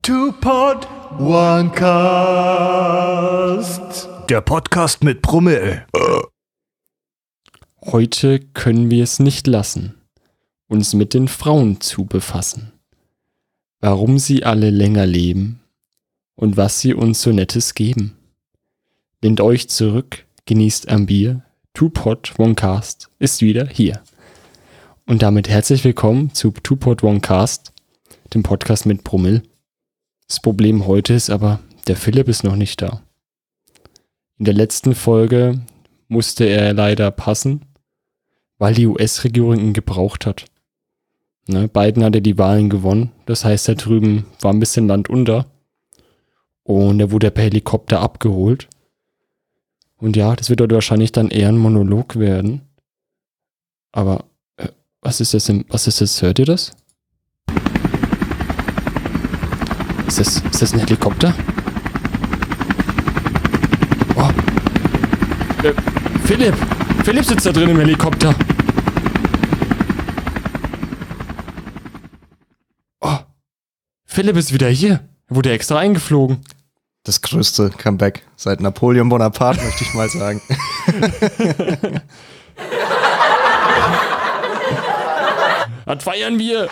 Two-Pod, One Cast. Der Podcast mit Brummel. Heute können wir es nicht lassen, uns mit den Frauen zu befassen. Warum sie alle länger leben und was sie uns so Nettes geben. Lehnt euch zurück, genießt am Bier. Two-Pod, One Cast ist wieder hier. Und damit herzlich willkommen zu Two-Pod, One Cast, dem Podcast mit Brummel. Das Problem heute ist aber, der Philipp ist noch nicht da. In der letzten Folge musste er leider passen, weil die US-Regierung ihn gebraucht hat. Ne, Biden hatte die Wahlen gewonnen, das heißt, da drüben war ein bisschen Land unter und er wurde per Helikopter abgeholt. Und ja, das wird heute wahrscheinlich dann eher ein Monolog werden. Aber was ist das? Hört ihr das? Ist das ein Helikopter? Oh. Philipp sitzt da drin im Helikopter. Oh. Philipp ist wieder hier. Er wurde extra eingeflogen. Das größte Comeback seit Napoleon Bonaparte, möchte ich mal sagen. Das feiern wir.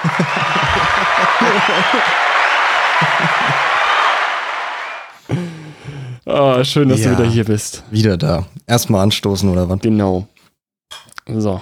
Ah, schön, dass du wieder hier bist. Wieder da. Erstmal anstoßen oder was? Genau. So.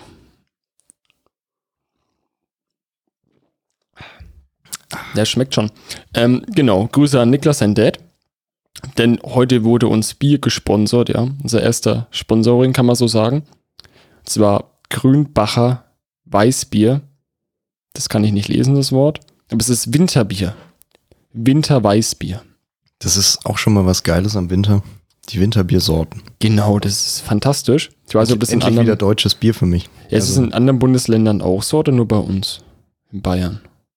Der schmeckt schon. Genau, Grüße an Niklas, sein Dad. Denn heute wurde uns Bier gesponsert, ja. Unser erster Sponsoring, kann man so sagen. Und zwar Grünbacher Weißbier. Das kann ich nicht lesen, das Wort. Aber es ist Winterbier. Winterweißbier. Das ist auch schon mal was Geiles am Winter. Die Winterbiersorten. Genau, das ist fantastisch. Ich weiß nicht, ob das endlich wieder deutsches Bier für mich. Ja, es ist in anderen Bundesländern auch so oder nur bei uns? In Bayern.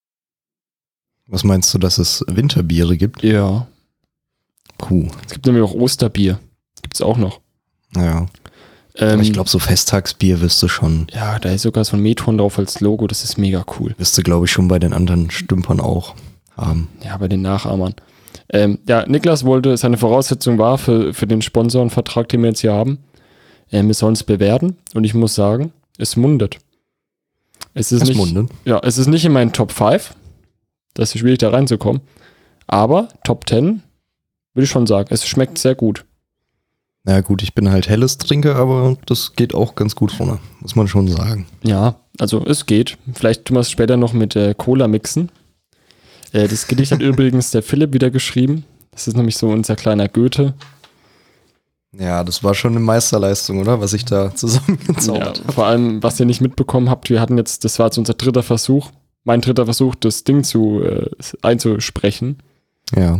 Was meinst du, dass es Winterbiere gibt? Ja. Puh. Es gibt nämlich auch Osterbier. Gibt es auch noch. Ja. Aber ich glaube, so Festtagsbier wirst du schon. Ja, da ist sogar so ein Metron drauf als Logo. Das ist mega cool. Wirst du, glaube ich, schon bei den anderen Stümpern auch haben. Ja, bei den Nachahmern. Ja, Niklas wollte, seine Voraussetzung war für den Sponsorenvertrag, den wir jetzt hier haben, wir sollen es bewerten. Und ich muss sagen, es mundet. Es ist nicht in meinen Top 5. Das ist schwierig, da reinzukommen. Aber Top 10 würde ich schon sagen. Es schmeckt sehr gut. Na gut, ich bin halt helles Trinker, aber das geht auch ganz gut runter. Muss man schon sagen. Ja, also es geht. Vielleicht tun wir es später noch mit Cola mixen. Das Gedicht hat übrigens der Philipp wieder geschrieben. Das ist nämlich so unser kleiner Goethe. Ja, das war schon eine Meisterleistung, oder? Was ich da zusammengezaubert habe. Vor allem, was ihr nicht mitbekommen habt, wir hatten jetzt, das war jetzt unser dritter Versuch, mein dritter Versuch, das Ding einzusprechen. Ja.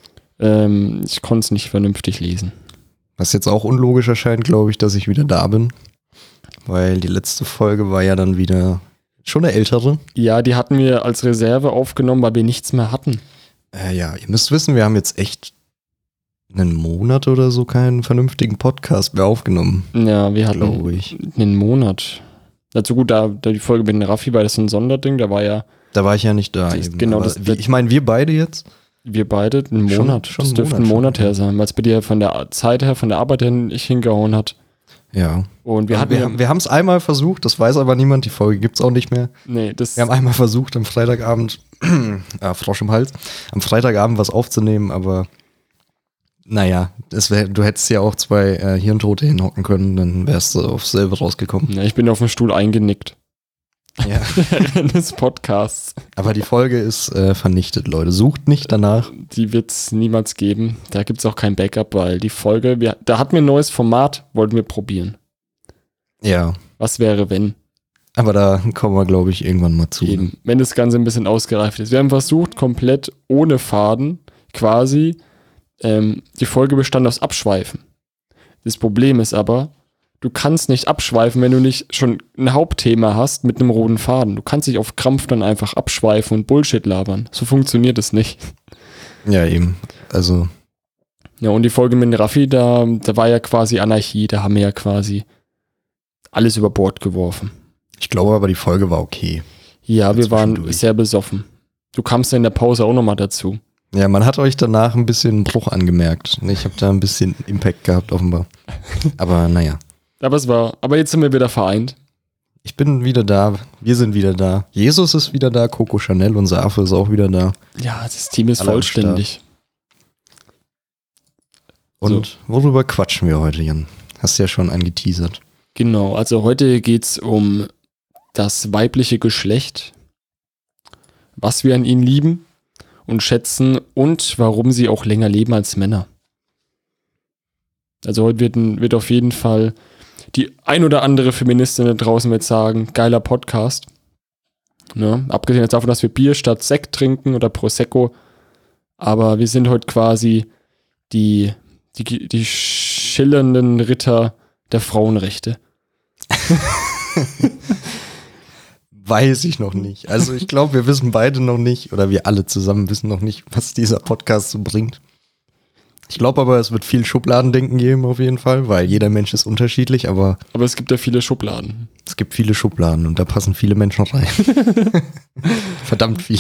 Ich konnte es nicht vernünftig lesen. Was jetzt auch unlogisch erscheint, glaube ich, dass ich wieder da bin. Weil die letzte Folge war ja dann wieder schon eine ältere. Ja, die hatten wir als Reserve aufgenommen, weil wir nichts mehr hatten. Ja, ihr müsst wissen, wir haben jetzt echt einen Monat oder so keinen vernünftigen Podcast mehr aufgenommen. Ja, wir hatten einen Monat. Dazu gut, da die Folge mit dem Raffi war das so ein Sonderding, da war ich ja nicht da. Genau, ich meine, wir beide jetzt. Wir beide einen Monat. Schon das dürfte ein Monat her sein, weil es bei dir von der Zeit her, von der Arbeit her nicht hingehauen hat. Ja. Und wir haben es einmal versucht, das weiß aber niemand, die Folge gibt es auch nicht mehr. Nee, wir haben einmal versucht, am Freitagabend, Frosch im Hals, am Freitagabend was aufzunehmen, aber naja, du hättest ja auch zwei Hirntote hinhocken können, dann wärst du aufs selbe rausgekommen. Ja, ich bin auf dem Stuhl eingenickt. Ja. Während des Podcasts. Aber die Folge ist vernichtet, Leute. Sucht nicht danach. Die wird es niemals geben. Da gibt es auch kein Backup, weil die Folge, da hatten wir ein neues Format, wollten wir probieren. Ja. Was wäre, wenn? Aber da kommen wir, glaube ich, irgendwann mal zu. Eben, wenn das Ganze ein bisschen ausgereift ist. Wir haben versucht, komplett ohne Faden quasi, die Folge bestand aus Abschweifen. Das Problem ist aber, du kannst nicht abschweifen, wenn du nicht schon ein Hauptthema hast mit einem roten Faden. Du kannst nicht auf Krampf dann einfach abschweifen und Bullshit labern. So funktioniert es nicht. Ja, eben. Also. Ja, und die Folge mit Raffi, da war ja quasi Anarchie. Da haben wir ja quasi alles über Bord geworfen. Ich glaube aber, die Folge war okay. Ja, wir waren sehr besoffen. Du kamst ja in der Pause auch nochmal dazu. Ja, man hat euch danach ein bisschen einen Bruch angemerkt. Ich habe da ein bisschen Impact gehabt, offenbar. Aber naja. Aber jetzt sind wir wieder vereint. Ich bin wieder da, wir sind wieder da. Jesus ist wieder da, Coco Chanel, unser Affe ist auch wieder da. Ja, das Team ist Alle am vollständig. Und worüber quatschen wir heute, Jan? Hast ja schon angeteasert. Genau, also heute geht's um das weibliche Geschlecht, was wir an ihnen lieben und schätzen und warum sie auch länger leben als Männer. Also heute wird auf jeden Fall die ein oder andere Feministin da draußen wird sagen, geiler Podcast. Ne? Abgesehen jetzt davon, dass wir Bier statt Sekt trinken oder Prosecco. Aber wir sind heute quasi die schillernden Ritter der Frauenrechte. Weiß ich noch nicht. Also ich glaube, wir wissen beide noch nicht, oder wir alle zusammen wissen noch nicht, was dieser Podcast so bringt. Ich glaube aber, es wird viel Schubladendenken geben auf jeden Fall, weil jeder Mensch ist unterschiedlich, aber es gibt ja viele Schubladen. Es gibt viele Schubladen und da passen viele Menschen rein. Verdammt viele.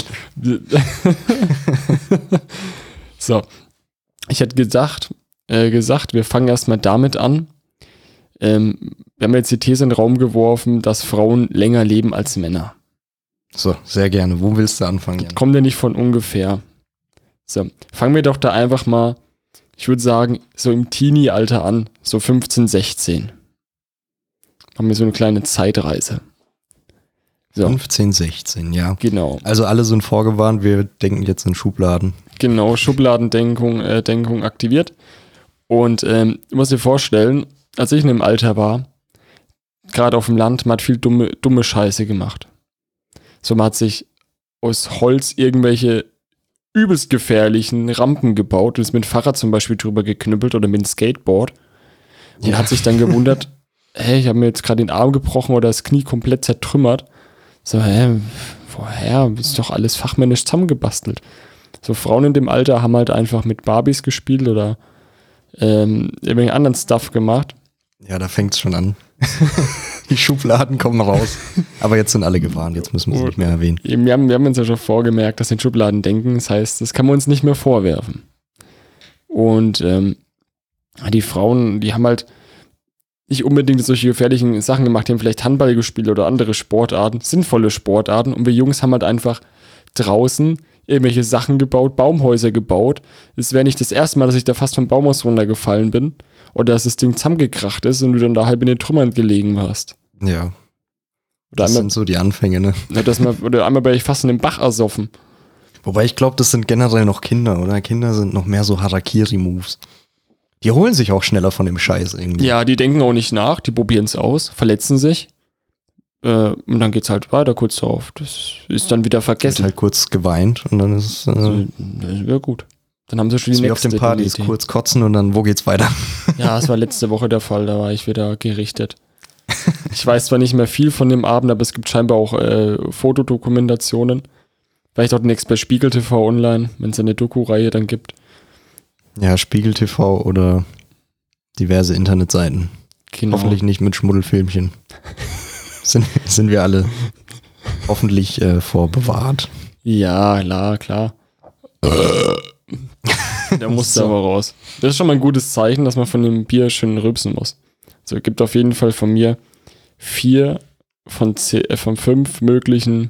So, ich hätte gesagt, wir fangen erstmal damit an. Wir haben jetzt die These in den Raum geworfen, dass Frauen länger leben als Männer. So, sehr gerne. Wo willst du anfangen, Jan? Kommt ja nicht von ungefähr. So, fangen wir doch da einfach mal, ich würde sagen, so im Teenie-Alter an, so 15, 16. Machen wir so eine kleine Zeitreise. So. 15, 16, ja. Genau. Also alle sind vorgewarnt, wir denken jetzt in Schubladen. Genau, Schubladendenkung Denkung aktiviert. Und du musst dir vorstellen, als ich in dem Alter war, gerade auf dem Land, man hat viel dumme Scheiße gemacht. So, man hat sich aus Holz irgendwelche übelst gefährlichen Rampen gebaut und ist mit dem Fahrrad zum Beispiel drüber geknüppelt oder mit dem Skateboard und hat sich dann gewundert, hey, ich habe mir jetzt gerade den Arm gebrochen oder das Knie komplett zertrümmert. So, woher? Ist doch alles fachmännisch zusammengebastelt. So, Frauen in dem Alter haben halt einfach mit Barbies gespielt oder irgendwelchen anderen Stuff gemacht. Ja, da fängt es schon an. Die Schubladen kommen raus. Aber jetzt sind alle gewarnt, jetzt müssen wir sie nicht mehr erwähnen. Wir haben uns ja schon vorgemerkt, dass in Schubladen denken, das heißt, das kann man uns nicht mehr vorwerfen. Und die Frauen, die haben halt nicht unbedingt solche gefährlichen Sachen gemacht, die haben vielleicht Handball gespielt oder andere Sportarten, sinnvolle Sportarten. Und wir Jungs haben halt einfach draußen irgendwelche Sachen gebaut, Baumhäuser gebaut. Es wäre nicht das erste Mal, dass ich da fast vom Baumhaus runtergefallen bin oder dass das Ding zusammengekracht ist und du dann da halb in den Trümmern gelegen warst. Ja. Oder Das sind so die Anfänge, ne? Oder einmal bin ich fast in den Bach ersoffen. Wobei ich glaube, das sind generell noch Kinder, oder? Kinder sind noch mehr so Harakiri-Moves. Die holen sich auch schneller von dem Scheiß irgendwie. Ja, die denken auch nicht nach, die probieren es aus, verletzen sich und dann geht's halt weiter kurz darauf. Das ist dann wieder Wird vergessen. halt kurz geweint und dann ist es Also, das wäre gut. Dann haben sie schon die wie auf nächste den Partys, Idee. kurz kotzen und dann, wo geht's weiter? Ja, das war letzte Woche der Fall, da war ich wieder gerichtet. Ich weiß zwar nicht mehr viel von dem Abend, aber es gibt scheinbar auch Fotodokumentationen. Vielleicht auch demnächst bei Spiegel TV online, wenn es eine Doku-Reihe dann gibt. Ja, Spiegel TV oder diverse Internetseiten. Genau. Hoffentlich nicht mit Schmuddelfilmchen. sind wir alle hoffentlich vorbewahrt. Ja, klar. Der musste aber raus. Das ist schon mal ein gutes Zeichen, dass man von dem Bier schön rülpsen muss. Also es gibt auf jeden Fall von mir 4 von 5 möglichen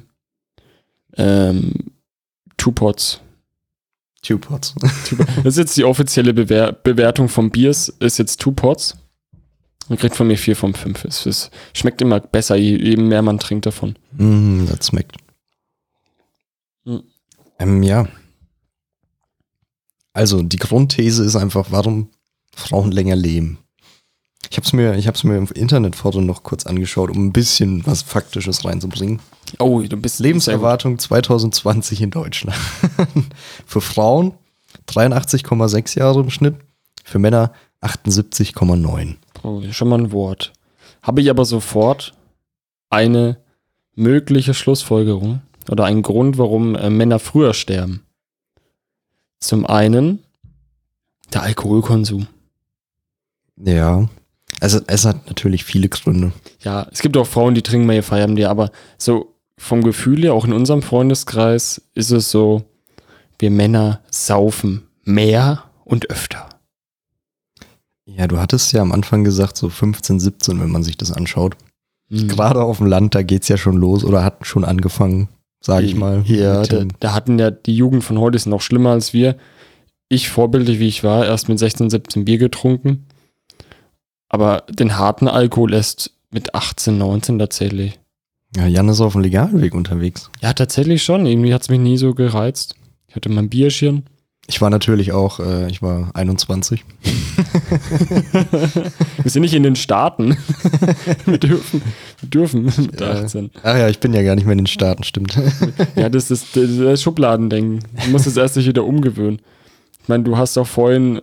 Two-Pots. Two-Pots. Das ist jetzt die offizielle Bewertung vom Biers, ist jetzt Two-Pots. Man kriegt von mir 4 von 5. Es schmeckt immer besser, je mehr man trinkt davon. Das schmeckt. Ja. Also die Grundthese ist einfach, warum Frauen länger leben. Ich hab's mir im Internet vorhin noch kurz angeschaut, um ein bisschen was Faktisches reinzubringen. Oh, du bist Lebenserwartung 2020 in Deutschland. Für Frauen 83,6 Jahre im Schnitt, für Männer 78,9. Oh, schon mal ein Wort. Habe ich aber sofort eine mögliche Schlussfolgerung oder einen Grund, warum Männer früher sterben. Zum einen der Alkoholkonsum. Ja, also es hat natürlich viele Gründe. Ja, es gibt auch Frauen, die trinken mal ihr Feierabendbier, aber so vom Gefühl her, auch in unserem Freundeskreis, ist es so, wir Männer saufen mehr und öfter. Ja, du hattest ja am Anfang gesagt, so 15, 17, wenn man sich das anschaut. Mhm. Gerade auf dem Land, da geht's ja schon los oder hat schon angefangen, sage ich mal. Ja, mit dem- da hatten ja die Jugend von heute ist noch schlimmer als wir. Ich, vorbildlich wie ich war, erst mit 16, 17 Bier getrunken. Aber den harten Alkohol erst mit 18, 19 tatsächlich. Ja, Jan ist auf dem legalen Weg unterwegs. Ja, tatsächlich schon. Irgendwie hat es mich nie so gereizt. Ich hatte mein Bierchen. Ich war natürlich auch, ich war 21. Wir sind nicht in den Staaten. wir dürfen mit 18. Ach ja, ich bin ja gar nicht mehr in den Staaten, stimmt. Ja, das ist das Schubladendenken. Du musst es erst sich wieder umgewöhnen. Ich meine, du hast auch vorhin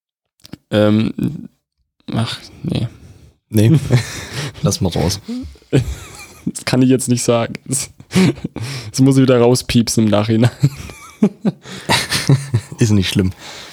ach, nee. Nee, lass mal raus. Das kann ich jetzt nicht sagen. Das muss ich wieder rauspiepsen im Nachhinein. Ist nicht schlimm.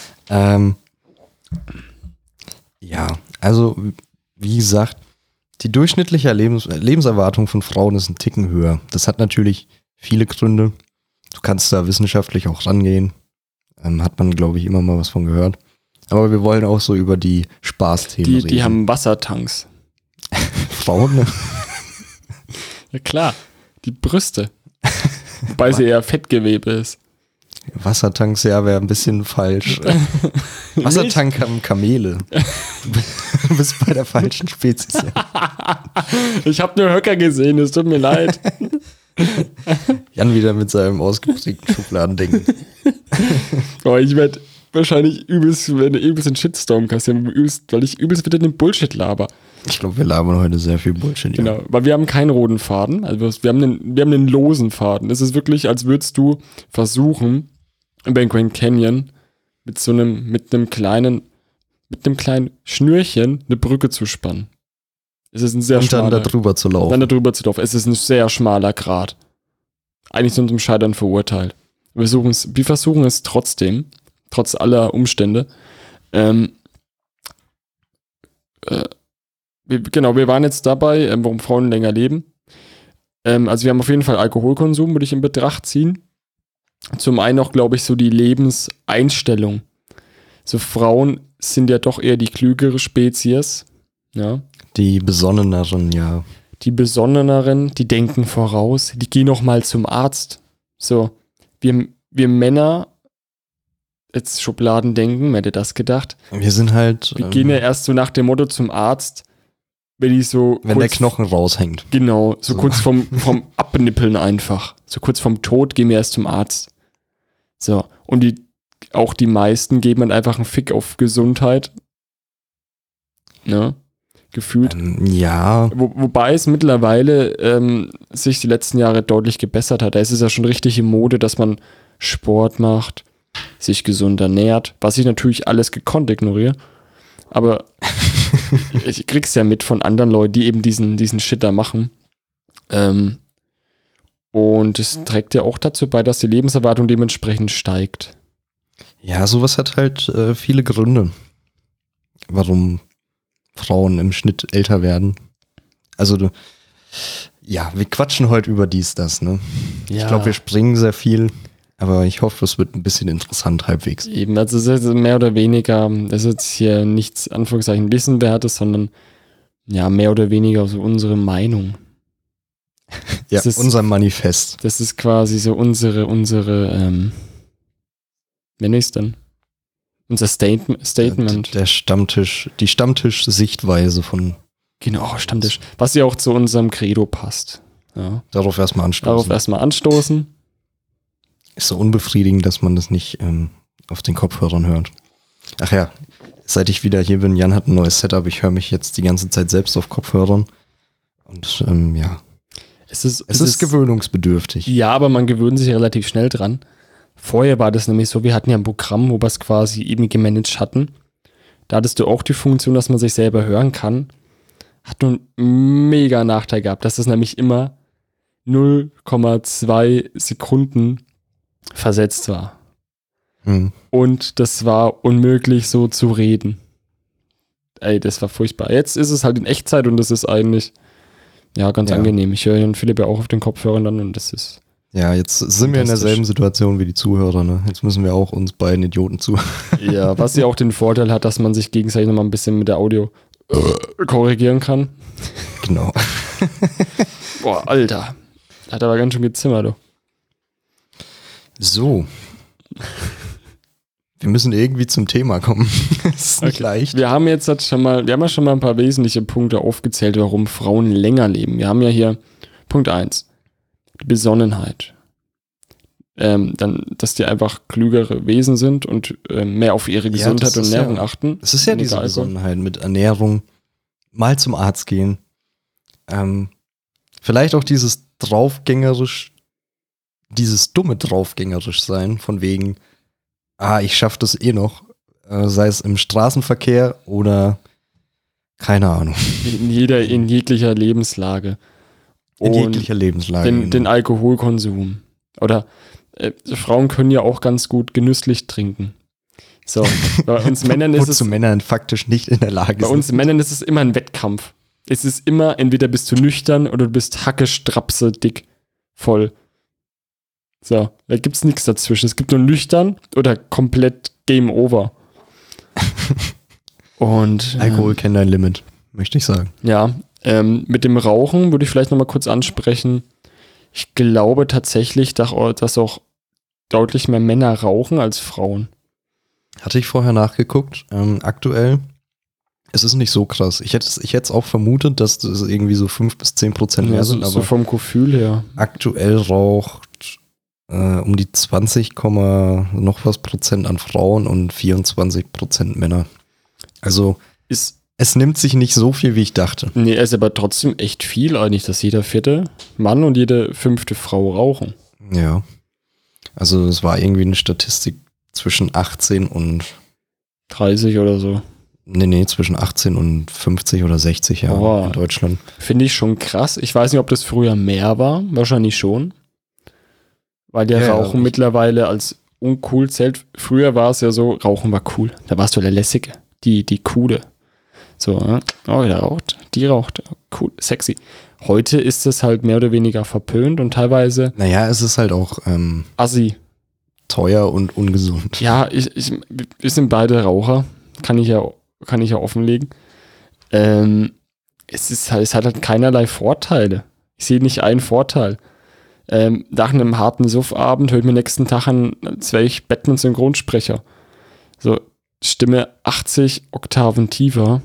Ja, also wie gesagt, die durchschnittliche Lebenserwartung von Frauen ist ein Ticken höher. Das hat natürlich viele Gründe. Du kannst da wissenschaftlich auch rangehen. Hat man, glaube ich, immer mal was von gehört. Aber wir wollen auch so über die Spaßthemen reden. Die haben Wassertanks. Frauen, ne? Ja klar, die Brüste. Wobei sie eher Fettgewebe ist. Wassertanks, ja, wäre ein bisschen falsch. Wassertank haben Kamele. Du bist bei der falschen Spezies. Ja. Ich habe nur Höcker gesehen, es tut mir leid. Jan wieder mit seinem ausgeprägten Schubladendenken. Aber ich werde wahrscheinlich übelst einen Shitstorm kassieren, weil ich übelst wieder den Bullshit laber. Ich glaube, wir labern heute sehr viel Bullshit. Ja. Genau, weil wir haben keinen roten Faden, also wir haben einen losen Faden. Es ist wirklich, als würdest du versuchen, über den Grand Canyon mit einem kleinen Schnürchen eine Brücke zu spannen. Es ist ein sehr Und dann schmaler, da drüber zu laufen. dann da drüber zu laufen. Es ist ein sehr schmaler Grat. Eigentlich sind wir zum Scheitern verurteilt. Wir versuchen es trotzdem, trotz aller Umstände. Wir waren jetzt dabei, warum Frauen länger leben. Also wir haben auf jeden Fall Alkoholkonsum, würde ich in Betracht ziehen. Zum einen auch, glaube ich, so die Lebenseinstellung. So Frauen sind ja doch eher die klügere Spezies. Ja. Die besonneneren, ja. Die besonneneren, die denken voraus, die gehen noch mal zum Arzt. So, wir Männer, jetzt Schubladendenken, wer hätte das gedacht? Wir sind halt. Wir gehen ja erst so nach dem Motto zum Arzt, wenn die so. Wenn der Knochen raushängt. Genau, so kurz vom Abnippeln einfach. So kurz vom Tod gehen wir erst zum Arzt. So, und auch die meisten geben dann einfach einen Fick auf Gesundheit. Ne? Gefühlt. Ja. Wobei es mittlerweile sich die letzten Jahre deutlich gebessert hat. Da ist es ja schon richtig in Mode, dass man Sport macht, sich gesund ernährt, was ich natürlich alles gekonnt ignoriere. Aber ich krieg's ja mit von anderen Leuten, die eben diesen Shit da machen. Und es trägt ja auch dazu bei, dass die Lebenserwartung dementsprechend steigt. Ja, sowas hat halt viele Gründe, warum Frauen im Schnitt älter werden. Also, ja, wir quatschen heute über das, ne? Ja. Ich glaube, wir springen sehr viel, aber ich hoffe, es wird ein bisschen interessant halbwegs. Eben, also es ist mehr oder weniger, das ist jetzt hier nichts, Anführungszeichen, Wissenwertes, sondern ja, mehr oder weniger so unsere Meinung. Ja, Das ist- unser Manifest. Das ist quasi so unsere, wie nenne ich es denn? Unser Statement. Der Stammtisch, die Stammtisch-Sichtweise von Genau, Stammtisch. Was ja auch zu unserem Credo passt. Ja. darauf erstmal anstoßen. Darauf erstmal anstoßen. Ist so unbefriedigend, dass man das nicht auf den Kopfhörern hört. Ach ja, seit ich wieder hier bin, Jan hat ein neues Setup. Ich höre mich jetzt die ganze Zeit selbst auf Kopfhörern. Und ja, Es ist gewöhnungsbedürftig. Ja, aber man gewöhnt sich relativ schnell dran. Vorher war das nämlich so, wir hatten ja ein Programm, wo wir es quasi eben gemanagt hatten. Da hattest du auch die Funktion, dass man sich selber hören kann. Hat nun einen mega Nachteil gehabt, dass das nämlich immer 0,2 Sekunden versetzt war. Hm. Und das war unmöglich so zu reden. Ey, das war furchtbar. Jetzt ist es halt in Echtzeit und das ist eigentlich ja ganz Ja. angenehm. Ich höre Herrn Philipp ja auch auf den Kopfhörern dann und das ist Ja, jetzt sind wir in derselben Situation wie die Zuhörer, ne? Jetzt müssen wir auch uns beiden Idioten zu. Ja, was ja auch den Vorteil hat, dass man sich gegenseitig nochmal ein bisschen mit der Audio korrigieren kann. Genau. Boah, Alter. Hat aber ganz schön gezimmert, du. So. Wir müssen irgendwie zum Thema kommen. Das ist nicht leicht. Wir haben jetzt schon mal ein paar wesentliche Punkte aufgezählt, warum Frauen länger leben. Wir haben ja hier Punkt 1. Die Besonnenheit. Dann, dass die einfach klügere Wesen sind und mehr auf ihre Gesundheit und Ernährung achten. Es ist ja diese Besonnenheit mit Ernährung, mal zum Arzt gehen. Vielleicht auch dieses dumme draufgängerisch sein, von wegen, ich schaffe das eh noch, sei es im Straßenverkehr oder keine Ahnung. In jeglicher Lebenslage. Den Alkoholkonsum. Oder Frauen können ja auch ganz gut genüsslich trinken. So, bei uns Männern ist es. Wozu Männer faktisch nicht in der Lage sind. Bei uns Männern ist es immer ein Wettkampf. Es ist immer, entweder bist du nüchtern oder du bist hacke, strapse, dick, voll. So, da gibt's nichts dazwischen. Es gibt nur nüchtern oder komplett Game Over. Und Alkohol kennt ein Limit, möchte ich sagen. Ja, mit dem Rauchen würde ich vielleicht nochmal kurz ansprechen. Ich glaube tatsächlich, dass auch deutlich mehr Männer rauchen als Frauen. Hatte ich vorher nachgeguckt. Aktuell ist es nicht so krass. Ich hätte es auch vermutet, dass das irgendwie so 5-10% mehr sind. So vom Gefühl her. Aktuell raucht um die 20, noch was Prozent an Frauen und 24% Männer. Also es nimmt sich nicht so viel, wie ich dachte. Nee, es ist aber trotzdem echt viel eigentlich, dass jeder 4. Mann und jede 5. Frau rauchen. Ja. Also es war irgendwie eine Statistik zwischen 18 und 30 oder so. Nee, zwischen 18 und 50 oder 60 Jahren in Deutschland. Finde ich schon krass. Ich weiß nicht, ob das früher mehr war. Wahrscheinlich schon. Weil Rauchen mittlerweile als uncool zählt. Früher war es ja so, Rauchen war cool. Da warst du der Lässige. Die Coole. So, der raucht, die raucht, cool, sexy. Heute ist es halt mehr oder weniger verpönt und teilweise. Naja, es ist halt auch assi. Teuer und ungesund. Ja, wir sind beide Raucher. Kann ich ja offenlegen. Es hat halt keinerlei Vorteile. Ich sehe nicht einen Vorteil. Nach einem harten Suffabend höre ich mir nächsten Tag an, als wäre ich Batman-Synchronsprecher. So, Stimme 80 Oktaven tiefer.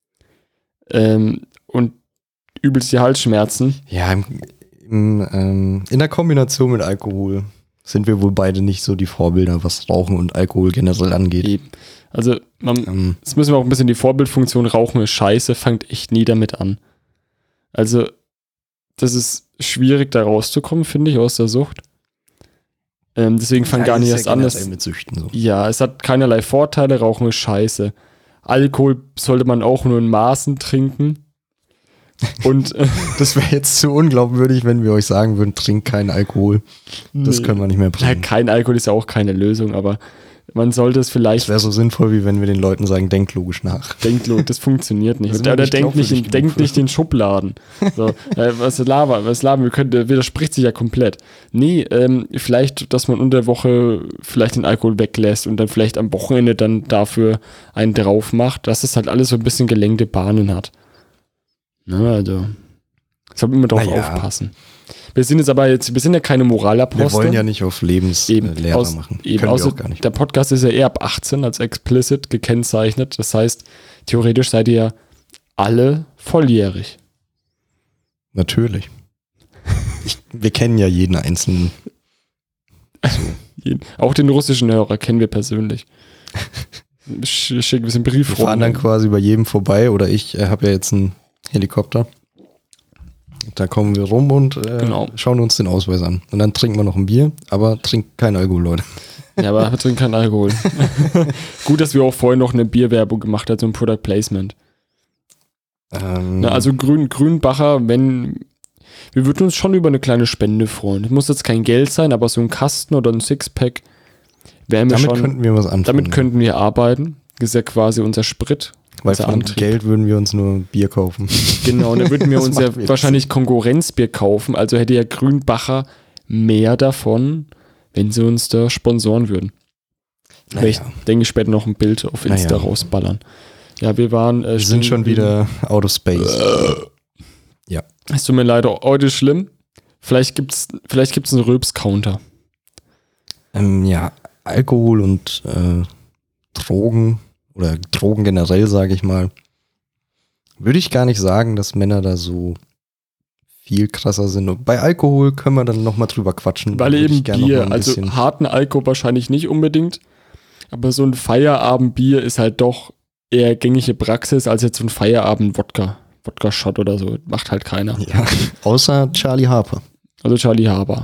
Und übelst die Halsschmerzen. Ja, in der Kombination mit Alkohol sind wir wohl beide nicht so die Vorbilder, was Rauchen und Alkohol generell angeht. Eben. Also, jetzt müssen wir auch ein bisschen die Vorbildfunktion, Rauchen ist scheiße, fangt echt nie damit an. Also, das ist schwierig, da rauszukommen, finde ich, aus der Sucht. Deswegen fang gar nicht erst an. Mit Süchten so. Ja, es hat keinerlei Vorteile, Rauchen ist scheiße. Alkohol sollte man auch nur in Maßen trinken. Und das wäre jetzt zu unglaubwürdig, wenn wir euch sagen würden, trinkt keinen Alkohol. Das können wir nicht mehr bringen. Ja, kein Alkohol ist ja auch keine Lösung, aber man sollte es vielleicht. Das wäre so sinnvoll, wie wenn wir den Leuten sagen, denkt logisch nach. Denkt logisch, das funktioniert nicht. Oder denkt nicht in Schubladen. So, was labern, widerspricht sich ja komplett. Nee, vielleicht, dass man unter der Woche vielleicht den Alkohol weglässt und dann vielleicht am Wochenende dann dafür einen drauf macht, dass es halt alles so ein bisschen gelenkte Bahnen hat. Na, also, soll immer drauf aufpassen. Wir sind ja keine Moralapostel. Wir wollen ja nicht auf Lebenslehrer machen. Können wir auch gar nicht. Der Podcast ist ja eher ab 18 als explicit gekennzeichnet. Das heißt, theoretisch seid ihr ja alle volljährig. Natürlich. Wir kennen ja jeden einzelnen. So. Auch den russischen Hörer kennen wir persönlich. Schicken wir einen Brief rum. Wir fahren dann quasi bei jedem vorbei oder ich habe ja jetzt einen Helikopter. Da kommen wir rum und schauen uns den Ausweis an. Und dann trinken wir noch ein Bier, aber trinkt kein Alkohol, Leute. Ja, aber wir trinken keinen Alkohol. Gut, dass wir auch vorhin noch eine Bierwerbung gemacht haben, so ein Product Placement. Also Grünbacher, wir würden uns schon über eine kleine Spende freuen. Das muss jetzt kein Geld sein, aber so ein Kasten oder ein Sixpack wären wir schon. Damit könnten wir was anfangen. Damit könnten wir arbeiten. Das ist ja quasi unser Sprit. Weil von Geld würden wir uns nur Bier kaufen. Genau, und dann würden wir uns ja wahrscheinlich Konkurrenzbier kaufen. Also hätte ja Grünbacher mehr davon, wenn sie uns da sponsoren würden. Naja. Ich denke später noch ein Bild auf Insta rausballern. Ja, wir waren... wir sind schon wieder out of space. Ja. Es tut mir leid, heute ist schlimm. Vielleicht gibt's einen Rülps-Counter. Ja, Alkohol und Drogen oder Drogen generell, sage ich mal, würde ich gar nicht sagen, dass Männer da so viel krasser sind. Und bei Alkohol können wir dann nochmal drüber quatschen. Weil eben Bier, also harten Alkohol wahrscheinlich nicht unbedingt, aber so ein Feierabendbier ist halt doch eher gängige Praxis als jetzt so ein Feierabend-Wodka-Shot oder so. Macht halt keiner. Ja, außer Charlie Harper. Also Charlie Harper.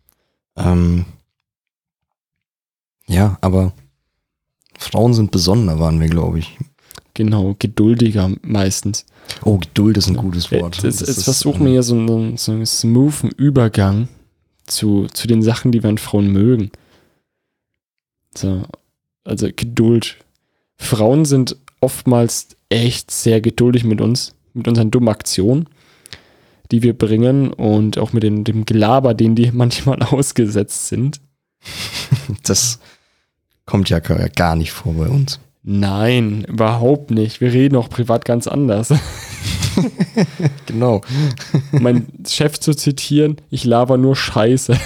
Ja, aber Frauen sind besonderer, waren wir, glaube ich. Genau, geduldiger meistens. Oh, Geduld ist ein gutes Wort. Jetzt versuchen wir ja so einen smoothen Übergang zu den Sachen, die wir an Frauen mögen. So, also Geduld. Frauen sind oftmals echt sehr geduldig mit uns, mit unseren dummen Aktionen, die wir bringen und auch mit dem Gelaber, den die manchmal ausgesetzt sind. Das kommt ja gar nicht vor bei uns. Nein, überhaupt nicht. Wir reden auch privat ganz anders. Genau. Mein Chef zu zitieren, ich laber nur Scheiße.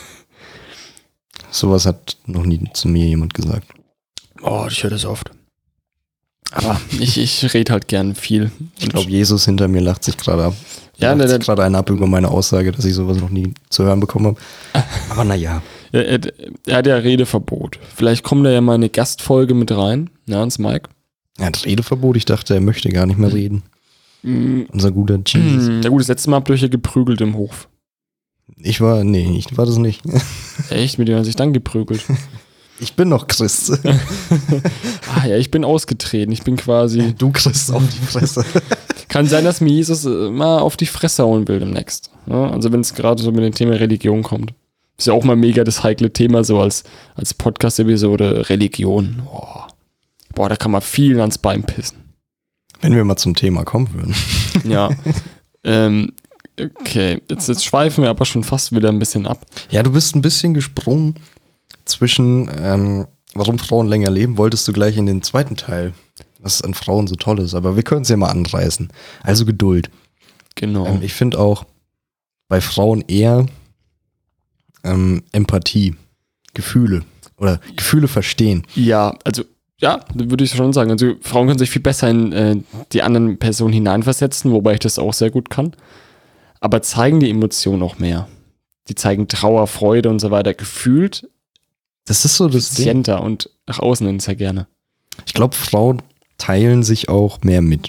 Sowas hat noch nie zu mir jemand gesagt. Oh, ich höre das oft. Aber ich rede halt gern viel. Ich glaube, Jesus hinter mir lacht sich gerade ab. Ja, lacht sich gerade einen ab über meine Aussage, dass ich sowas noch nie zu hören bekommen habe. Aber naja. Er hat ja Redeverbot. Vielleicht kommt da ja mal eine Gastfolge mit rein, ja, ins Mike. Er hat Redeverbot, ich dachte, er möchte gar nicht mehr reden. Unser guter Jesus. Ja gut, das letzte Mal habt ihr euch ja geprügelt im Hof. Ich war das nicht. Echt? Mit dem hat sich dann geprügelt? Ich bin noch Christ. Ja, ich bin ausgetreten. Ich bin quasi... Du Christ auf die Fresse. Kann sein, dass mir Jesus mal auf die Fresse hauen will demnächst. Ja, also wenn es gerade so mit dem Thema Religion kommt. Ist ja auch mal mega das heikle Thema, so als Podcast-Episode Religion. Boah, da kann man viel ans Bein pissen. Wenn wir mal zum Thema kommen würden. Ja. Okay, jetzt schweifen wir aber schon fast wieder ein bisschen ab. Ja, du bist ein bisschen gesprungen zwischen, warum Frauen länger leben, wolltest du gleich in den zweiten Teil, was an Frauen so toll ist. Aber wir können es ja mal anreißen. Also Geduld. Genau. Ich finde auch bei Frauen eher Empathie, Gefühle oder Gefühle verstehen. Ja, also ja, würde ich schon sagen. Also Frauen können sich viel besser in die anderen Personen hineinversetzen, wobei ich das auch sehr gut kann. Aber zeigen die Emotionen auch mehr. Die zeigen Trauer, Freude und so weiter gefühlt. Das ist so das Ding. Effizienter und nach außen hin sehr gerne. Ich glaube, Frauen teilen sich auch mehr mit.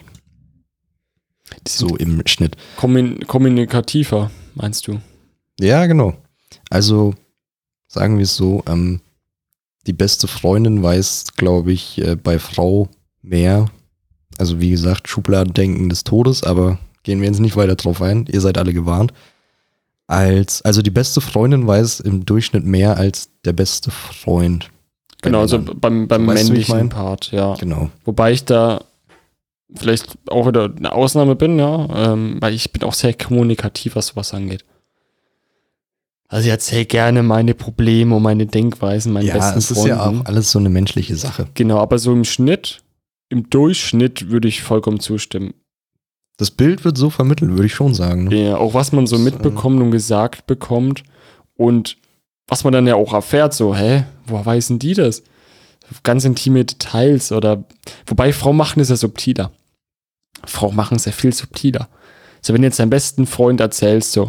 So im Schnitt. Kommunikativer, meinst du? Ja, genau. Also, sagen wir es so, die beste Freundin weiß, glaube ich, bei Frau mehr. Also, wie gesagt, Schubladendenken des Todes, aber gehen wir jetzt nicht weiter drauf ein. Ihr seid alle gewarnt. Also, die beste Freundin weiß im Durchschnitt mehr als der beste Freund. Genau, also beim so, männlichen Part, ja. Genau. Wobei ich da vielleicht auch wieder eine Ausnahme bin, ja, weil ich bin auch sehr kommunikativ, was sowas angeht. Also ich erzähle gerne meine Probleme und meine Denkweisen meinen besten Freunden. Ja, es ist ja auch alles so eine menschliche Sache. Genau, aber so im Durchschnitt würde ich vollkommen zustimmen. Das Bild wird so vermittelt, würde ich schon sagen. Ne? Ja, auch was man so mitbekommt und gesagt bekommt und was man dann ja auch erfährt, so, woher weiß denn die das? Ganz intime Details oder, wobei Frauen machen es ja subtiler. Frauen machen es ja viel subtiler. So, wenn du jetzt deinem besten Freund erzählst, so,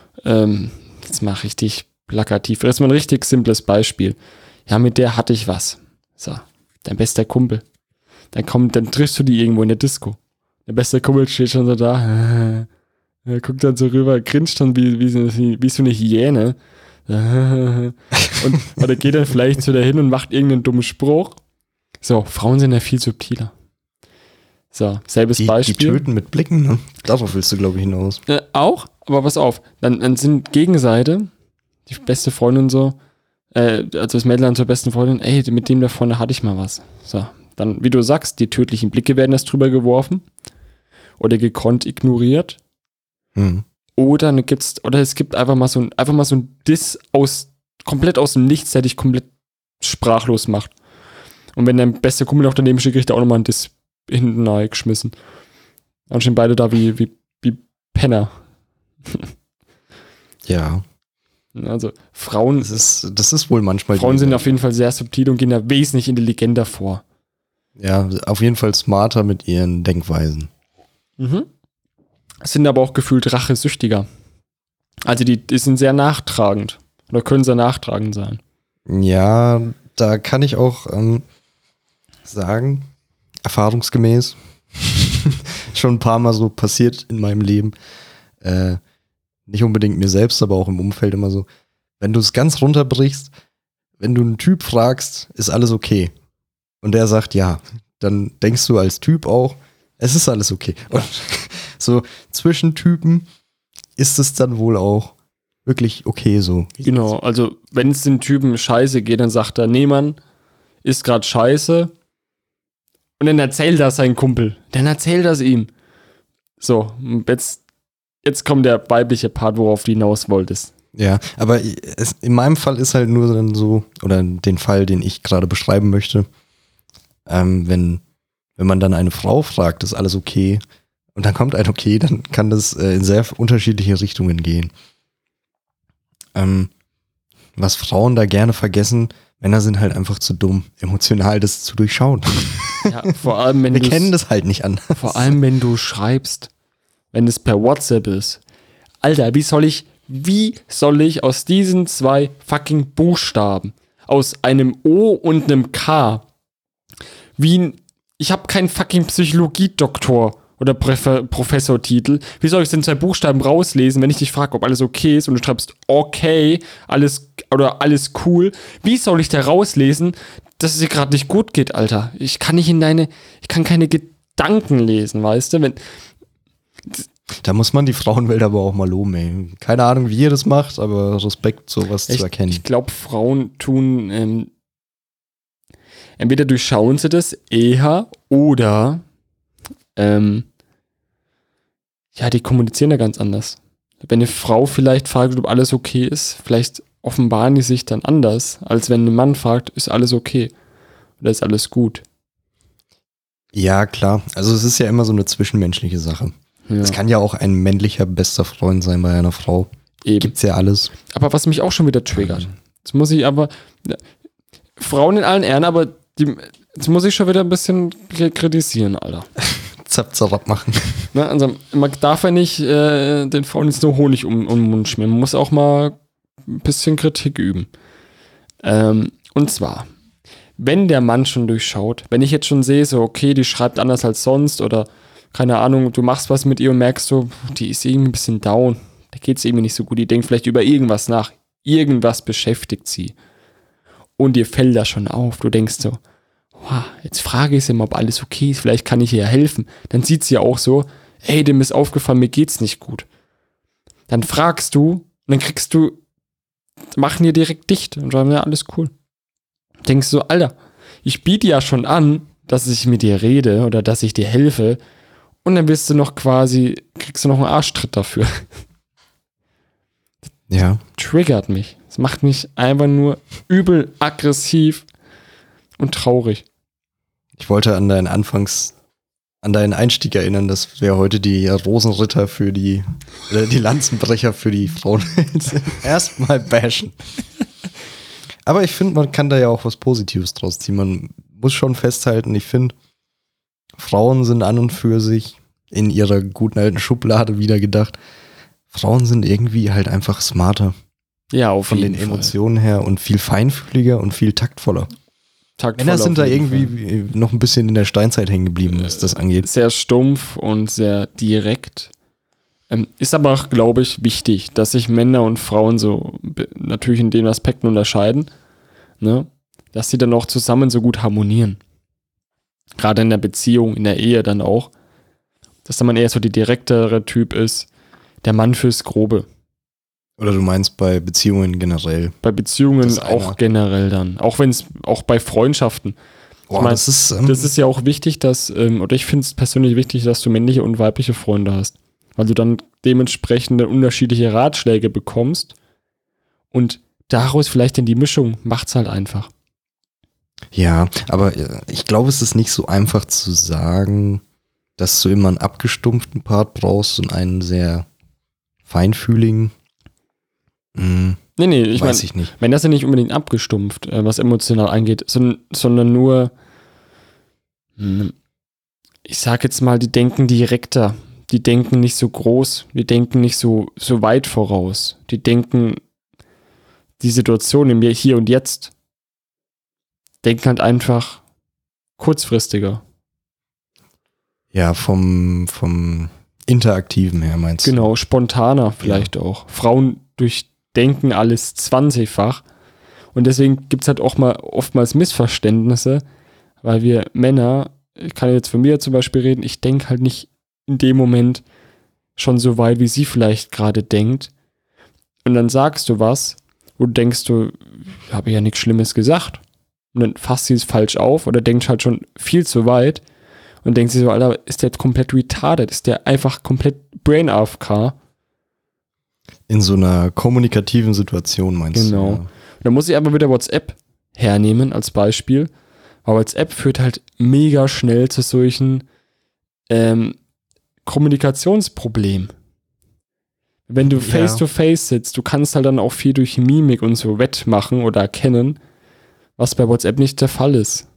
jetzt mal richtig plakativ, das ist mal ein richtig simples Beispiel. Ja, mit der hatte ich was. So, dein bester Kumpel. Dann triffst du die irgendwo in der Disco. Der beste Kumpel steht schon so da, er guckt dann so rüber, grinst dann wie so eine Hyäne. Oder geht dann vielleicht so dahin und macht irgendeinen dummen Spruch. So, Frauen sind ja viel subtiler. So, selbes Beispiel. Die töten mit Blicken, ne? Darauf willst du, glaube ich, hinaus. Auch, aber pass auf. Dann sind Gegenseite, die beste Freundin so, also das Mädel dann zur besten Freundin, mit dem da vorne hatte ich mal was. So, dann, wie du sagst, die tödlichen Blicke werden erst drüber geworfen oder gekonnt ignoriert. Oder es gibt einfach mal so ein Diss komplett aus dem Nichts, der dich komplett sprachlos macht. Und wenn dein bester Kumpel noch daneben steht, kriegt er auch nochmal einen Diss hinten nahe geschmissen. Dann stehen beide da wie Penner. Ja. Also Frauen. Das ist wohl manchmal. Frauen sind auf jeden Fall sehr subtil und gehen da wesentlich intelligenter vor. Ja, auf jeden Fall smarter mit ihren Denkweisen. Sind aber auch gefühlt rachesüchtiger. Also die sind sehr nachtragend. Oder können sehr nachtragend sein. Ja, da kann ich auch sagen, erfahrungsgemäß, schon ein paar Mal so passiert in meinem Leben. Nicht unbedingt mir selbst, aber auch im Umfeld immer so. Wenn du es ganz runterbrichst, wenn du einen Typ fragst, ist alles okay. Und der sagt ja, dann denkst du als Typ auch, es ist alles okay. Und so zwischen Typen ist es dann wohl auch wirklich okay so. Genau, also wenn es den Typen scheiße geht, dann sagt er, nee Mann, ist gerade scheiße. Und dann erzählt das sein Kumpel. Dann erzählt das ihm. So, jetzt kommt der weibliche Part, worauf du hinaus wolltest. Ja, aber in meinem Fall ist halt nur dann so, oder den Fall, den ich gerade beschreiben möchte, wenn man dann eine Frau fragt, ist alles okay, und dann kommt ein okay, dann kann das in sehr unterschiedliche Richtungen gehen. Was Frauen da gerne vergessen, Männer sind halt einfach zu dumm, emotional das zu durchschauen. Ja, vor allem, wenn wir kennen das halt nicht anders. Vor allem, wenn du schreibst, wenn es per WhatsApp ist. Alter, wie soll ich aus diesen 2 fucking Buchstaben, aus einem O und einem K, ich habe keinen fucking Psychologie-Doktor oder Professortitel. Wie soll ich denn 2 Buchstaben rauslesen, wenn ich dich frage, ob alles okay ist und du schreibst okay, alles cool? Wie soll ich da rauslesen, dass es dir gerade nicht gut geht, Alter? Ich kann keine Gedanken lesen, weißt du? Da muss man die Frauenwelt aber auch mal loben, ey. Keine Ahnung, wie ihr das macht, aber Respekt, sowas zu erkennen. Ich glaube, Frauen tun entweder durchschauen sie das eher oder die kommunizieren ja ganz anders. Wenn eine Frau vielleicht fragt, ob alles okay ist, vielleicht offenbaren die sich dann anders, als wenn ein Mann fragt, ist alles okay oder ist alles gut. Ja, klar. Also es ist ja immer so eine zwischenmenschliche Sache. Es kann ja auch ein männlicher bester Freund sein bei einer Frau. Eben. Gibt's ja alles. Aber was mich auch schon wieder triggert, jetzt muss ich aber, Frauen in allen Ehren, aber jetzt muss ich schon wieder ein bisschen kritisieren, Alter. Zap machen. Na, also man darf ja nicht den Frauen jetzt nur Honig um den Mund schmieren. Man muss auch mal ein bisschen Kritik üben. Und zwar, wenn der Mann schon durchschaut, wenn ich jetzt schon sehe, so okay, die schreibt anders als sonst oder keine Ahnung, du machst was mit ihr und merkst so, die ist irgendwie ein bisschen down, da geht es irgendwie nicht so gut, die denkt vielleicht über irgendwas nach, irgendwas beschäftigt sie. Und dir fällt das schon auf, du denkst so, wow, jetzt frage ich sie mal, ob alles okay ist, vielleicht kann ich ihr helfen. Dann sieht sie ja auch so, ey, dem ist aufgefallen, mir geht's nicht gut. Dann fragst du und dann machen die direkt dicht und sagen, ja, alles cool. Denkst du so, Alter, ich biete ja schon an, dass ich mit dir rede oder dass ich dir helfe und dann kriegst du noch einen Arschtritt dafür. Ja. Triggert mich. Es macht mich einfach nur übel aggressiv und traurig. Ich wollte an deinen Einstieg erinnern, dass wir heute die Rosenritter die Lanzenbrecher für die Frauen erstmal bashen. Aber ich finde, man kann da ja auch was Positives draus ziehen. Man muss schon festhalten, ich finde, Frauen sind an und für sich in ihrer guten alten Schublade wieder gedacht. Frauen sind irgendwie halt einfach smarter. Ja, auf jeden Fall. Von den Emotionen her und viel feinfühliger und viel taktvoller. Männer sind da irgendwie noch ein bisschen in der Steinzeit hängen geblieben, was das angeht. Sehr stumpf und sehr direkt. Ist aber auch, glaube ich, wichtig, dass sich Männer und Frauen so natürlich in den Aspekten unterscheiden, ne? Dass sie dann auch zusammen so gut harmonieren. Gerade in der Beziehung, in der Ehe dann auch. Dass dann man eher so die direktere Typ ist, der Mann fürs Grobe. Oder du meinst bei Beziehungen generell? Bei Beziehungen auch generell dann. Auch wenn es, auch bei Freundschaften. Boah, das ist ja auch wichtig, oder ich finde es persönlich wichtig, dass du männliche und weibliche Freunde hast. weil du dann dementsprechend unterschiedliche Ratschläge bekommst und daraus vielleicht in die Mischung macht's halt einfach. Ja, aber ich glaube, es ist nicht so einfach zu sagen, dass du immer einen abgestumpften Part brauchst und einen sehr feinfühligen. Nee, ich Weiß ich nicht. meine, das ist ja nicht unbedingt abgestumpft, was emotional angeht, sondern nur, ich sag jetzt mal, die denken direkter, die denken nicht so groß, die denken nicht so weit voraus, die denken die Situation im Hier und Jetzt, denken halt einfach kurzfristiger. Ja, vom Interaktiven her meinst du? Genau, spontaner vielleicht auch. Frauen durchdenken alles 20-fach und deswegen gibt es halt auch mal oftmals Missverständnisse, weil wir Männer, ich kann jetzt von mir zum Beispiel reden, ich denke halt nicht in dem Moment schon so weit, wie sie vielleicht gerade denkt. Und dann sagst du was, wo du denkst, du habe ja nichts Schlimmes gesagt. Und dann fasst sie es falsch auf oder denkt halt schon viel zu weit und denkt sich so, Alter, ist der jetzt komplett retarded? Ist der einfach komplett Brain AFK? In so einer kommunikativen Situation meinst du? Genau. Ja. Und dann muss ich aber wieder WhatsApp hernehmen als Beispiel. Aber WhatsApp führt halt mega schnell zu solchen Kommunikationsproblemen. Wenn du face-to-face sitzt, du kannst halt dann auch viel durch Mimik und so wettmachen oder erkennen, was bei WhatsApp nicht der Fall ist.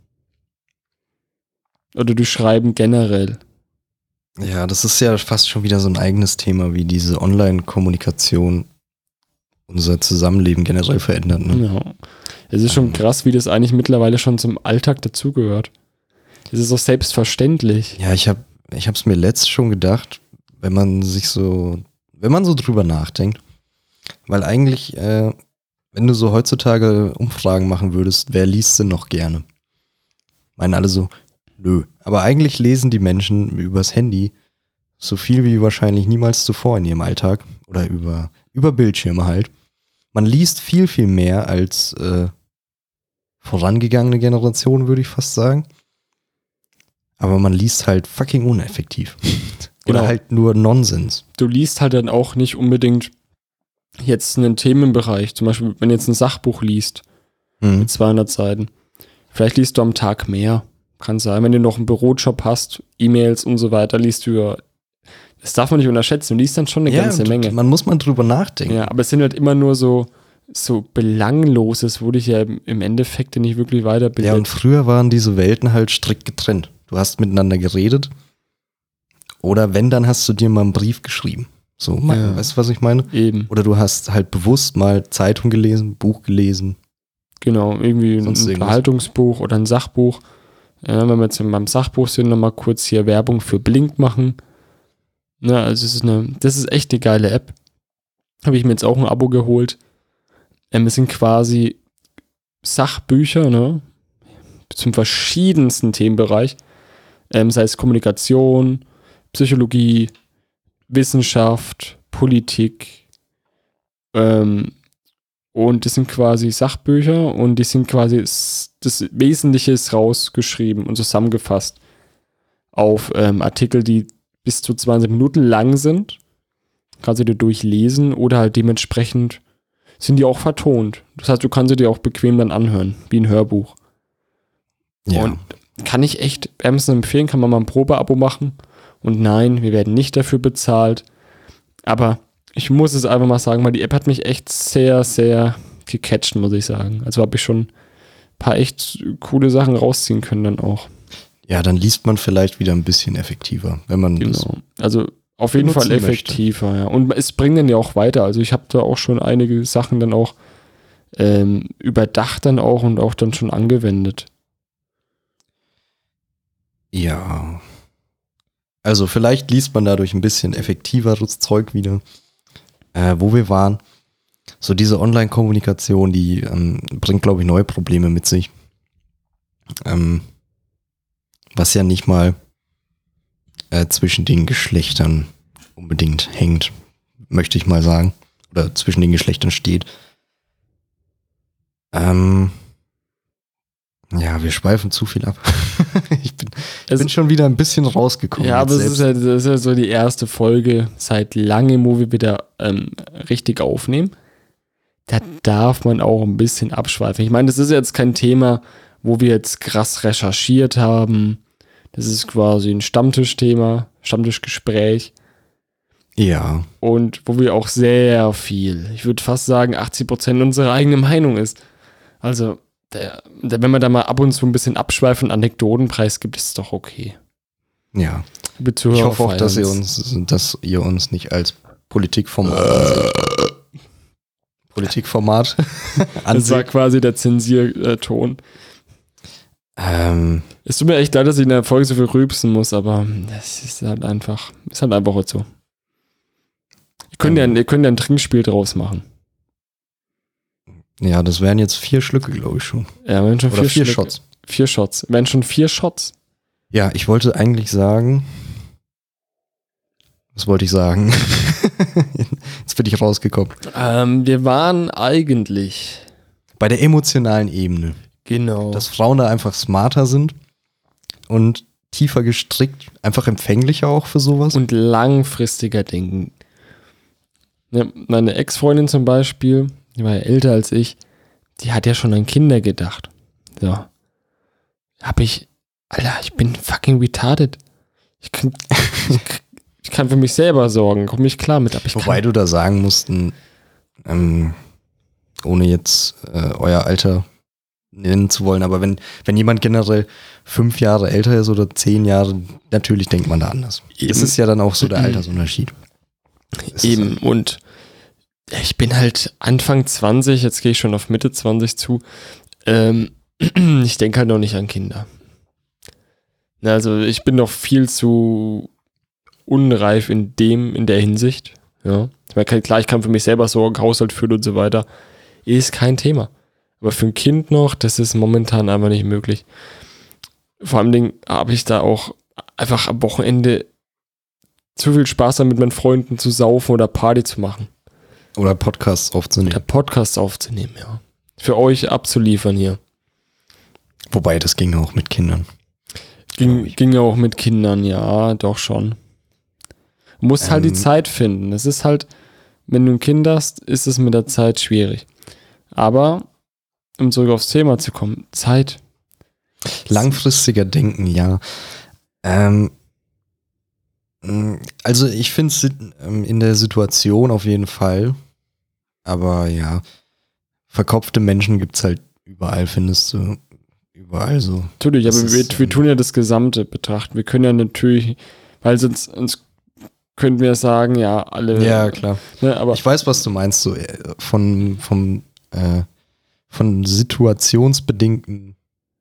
Oder durch Schreiben generell. Ja, das ist ja fast schon wieder so ein eigenes Thema, wie diese Online-Kommunikation unser Zusammenleben generell verändert. Ne? Ja. Es ist schon krass, wie das eigentlich mittlerweile schon zum Alltag dazugehört. Es ist auch selbstverständlich. Ja, ich hab's mir letzt schon gedacht, wenn man so drüber nachdenkt, weil eigentlich, wenn du so heutzutage Umfragen machen würdest, wer liest denn noch gerne? Meinen alle so, nö. Aber eigentlich lesen die Menschen übers Handy so viel wie wahrscheinlich niemals zuvor in ihrem Alltag oder über Bildschirme halt. Man liest viel, viel mehr als vorangegangene Generationen, würde ich fast sagen. Aber man liest halt fucking uneffektiv. Oder Genau. halt nur Nonsens. Du liest halt dann auch nicht unbedingt jetzt einen Themenbereich. Zum Beispiel, wenn du jetzt ein Sachbuch liest mit 200 Seiten. Vielleicht liest du am Tag mehr. Kann sein, wenn du noch einen Bürojob hast, E-Mails und so weiter, liest du ja. Das darf man nicht unterschätzen. Du liest dann schon eine ganze Menge. Man muss mal drüber nachdenken. Ja, aber es sind halt immer nur so Belangloses, wo dich ja im Endeffekt nicht wirklich weiterbildet. Ja, und früher waren diese Welten halt strikt getrennt. Du hast miteinander geredet. Oder wenn, dann hast du dir mal einen Brief geschrieben. So, weißt du, was ich meine? Eben. Oder du hast halt bewusst mal Zeitung gelesen, Buch gelesen. Genau, irgendwie ein Sonst irgendwas. Unterhaltungsbuch oder ein Sachbuch. Ja, wenn wir jetzt beim Sachbuch sind, nochmal kurz hier Werbung für Blink machen. Na, also das ist echt eine geile App. Habe ich mir jetzt auch ein Abo geholt. Es sind quasi Sachbücher, ne? Zum verschiedensten Themenbereich. Sei es Kommunikation, Psychologie, Wissenschaft, Politik. Und das sind quasi Sachbücher und die sind quasi, das Wesentliche ist rausgeschrieben und zusammengefasst auf Artikel, die bis zu 20 Minuten lang sind. Kannst du dir durchlesen oder halt dementsprechend sind die auch vertont. Das heißt, du kannst sie dir auch bequem dann anhören, wie ein Hörbuch. Ja. Und kann ich echt wärmstens empfehlen, kann man mal ein Probeabo machen. Und nein, wir werden nicht dafür bezahlt. Aber ich muss es einfach mal sagen, weil die App hat mich echt sehr, sehr gecatcht, muss ich sagen. Also habe ich schon ein paar echt coole Sachen rausziehen können dann auch. Ja, dann liest man vielleicht wieder ein bisschen effektiver, wenn man das. Genau. Also auf jeden Fall benutzen effektiver, ja. Und es bringt dann ja auch weiter. Also ich habe da auch schon einige Sachen dann auch überdacht dann auch und auch dann schon angewendet. Ja. Also vielleicht liest man dadurch ein bisschen effektiveres Zeug wieder. Wo wir waren. So diese Online-Kommunikation, die bringt, glaube ich, neue Probleme mit sich. Was ja nicht mal zwischen den Geschlechtern unbedingt hängt, möchte ich mal sagen. Oder zwischen den Geschlechtern steht. Ja, wir wir schweifen zu viel ab. Ich bin schon wieder ein bisschen rausgekommen. Ja, aber das ist ja so die erste Folge seit langem, wo wir wieder richtig aufnehmen. Da darf man auch ein bisschen abschweifen. Ich meine, das ist jetzt kein Thema, wo wir jetzt krass recherchiert haben. Das ist quasi ein Stammtischthema, Stammtischgespräch. Ja. Und wo wir auch sehr viel, ich würde fast sagen 80% unsere eigene Meinung ist. Also, wenn man da mal ab und zu ein bisschen abschweifen und Anekdoten preisgibt, ist es doch okay. Ja. Ich hoffe auch, dass ihr uns nicht als Politikformat Das war quasi der Zensierton. Es tut mir echt leid, dass ich in der Folge so viel rülpsen muss, aber das ist halt einfach auch so. Ihr könnt ja ein Trinkspiel draus machen. Ja, das wären jetzt 4 Schlücke, glaube ich schon. Ja, wären schon 4 Shots. 4 Shots. Wären schon 4 Shots. Ja, ich wollte eigentlich sagen. Was wollte ich sagen? Jetzt bin ich rausgekommen. Wir waren eigentlich bei der emotionalen Ebene. Genau. Dass Frauen da einfach smarter sind und tiefer gestrickt, einfach empfänglicher auch für sowas. Und langfristiger denken. Ja, meine Ex-Freundin zum Beispiel, die war ja älter als ich, die hat ja schon an Kinder gedacht. So. Ich bin fucking retarded. Ich kann für mich selber sorgen, komme ich klar mit. Wobei du da sagen musst, ohne jetzt euer Alter nennen zu wollen, aber wenn jemand generell 5 Jahre älter ist oder 10 Jahre, natürlich denkt man da anders. Das ist ja dann auch so der Altersunterschied. Eben, und ich bin halt Anfang 20, jetzt gehe ich schon auf Mitte 20 zu. Ich denke halt noch nicht an Kinder. Also ich bin noch viel zu unreif in der Hinsicht. Ja. Klar, ich kann für mich selber sorgen, Haushalt führen und so weiter. Ist kein Thema. Aber für ein Kind noch, das ist momentan einfach nicht möglich. Vor allem habe ich da auch einfach am Wochenende zu viel Spaß damit, mit meinen Freunden zu saufen oder Party zu machen. Oder Podcasts aufzunehmen. Ja. Für euch abzuliefern hier. Wobei, das ging auch mit Kindern. Ging ja auch mit Kindern, ja, doch schon. Du musst halt die Zeit finden. Es ist halt, wenn du ein Kind hast, ist es mit der Zeit schwierig. Aber, um zurück aufs Thema zu kommen, Zeit. Langfristiger Denken, ja. Also ich finde es in der Situation auf jeden Fall. Aber ja, verkopfte Menschen gibt es halt überall, findest du. Überall so. Natürlich, aber wir tun ja das Gesamte betrachten. Wir können ja natürlich, weil sonst könnten wir sagen, ja, alle. Ja, klar. Ne, aber ich weiß, was du meinst, so von situationsbedingten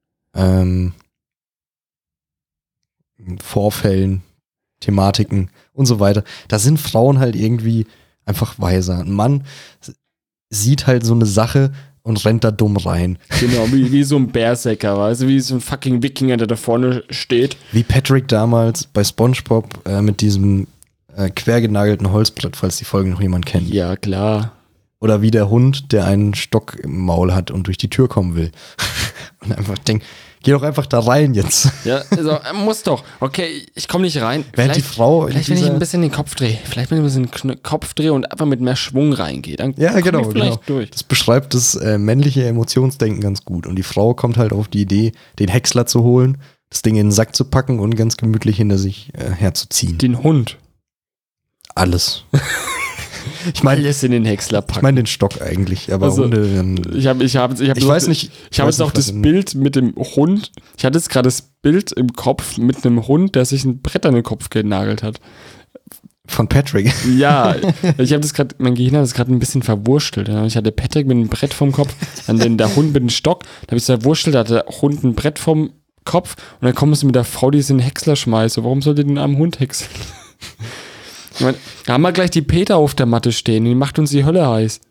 Vorfällen, Thematiken und so weiter. Da sind Frauen halt irgendwie einfach weiser. Ein Mann sieht halt so eine Sache und rennt da dumm rein. Genau, wie so ein Berserker, weißt du, wie so ein fucking Wikinger, der da vorne steht. Wie Patrick damals bei SpongeBob mit diesem quergenagelten Holzbrett, falls die Folge noch jemand kennt. Ja, klar. Oder wie der Hund, der einen Stock im Maul hat und durch die Tür kommen will. Und einfach denkt, geh doch einfach da rein jetzt. Ja, also muss doch. Okay, ich komme nicht rein. Während die Frau vielleicht, wenn ich ein bisschen den Kopf drehe. Vielleicht, wenn ich ein bisschen den Kopf drehe und einfach mit mehr Schwung reingehe. Dann ja, genau, ich vielleicht durch. Das beschreibt das männliche Emotionsdenken ganz gut. Und die Frau kommt halt auf die Idee, den Häcksler zu holen, das Ding in den Sack zu packen und ganz gemütlich hinter sich herzuziehen. Den Hund. Alles. Ich meine, alles in den Häcksler packen. Ich meine den Stock eigentlich, aber also, Hunde. Ich weiß nicht. Ich habe jetzt auch das Bild mit dem Hund. Ich hatte jetzt gerade das Bild im Kopf mit einem Hund, der sich ein Brett an den Kopf genagelt hat. Von Patrick. Ja, ich habe das gerade, mein Gehirn hat das gerade ein bisschen verwurstelt. Ich hatte Patrick mit einem Brett vom Kopf, dann der Hund mit dem Stock. Da habe ich es verwurstelt, da hatte der Hund ein Brett vom Kopf und dann kommst du mit der Frau, die es in den Häcksler schmeißt. Warum soll die den armen Hund häckseln? Ich meine, da haben wir gleich die Peter auf der Matte stehen, die macht uns die Hölle heiß.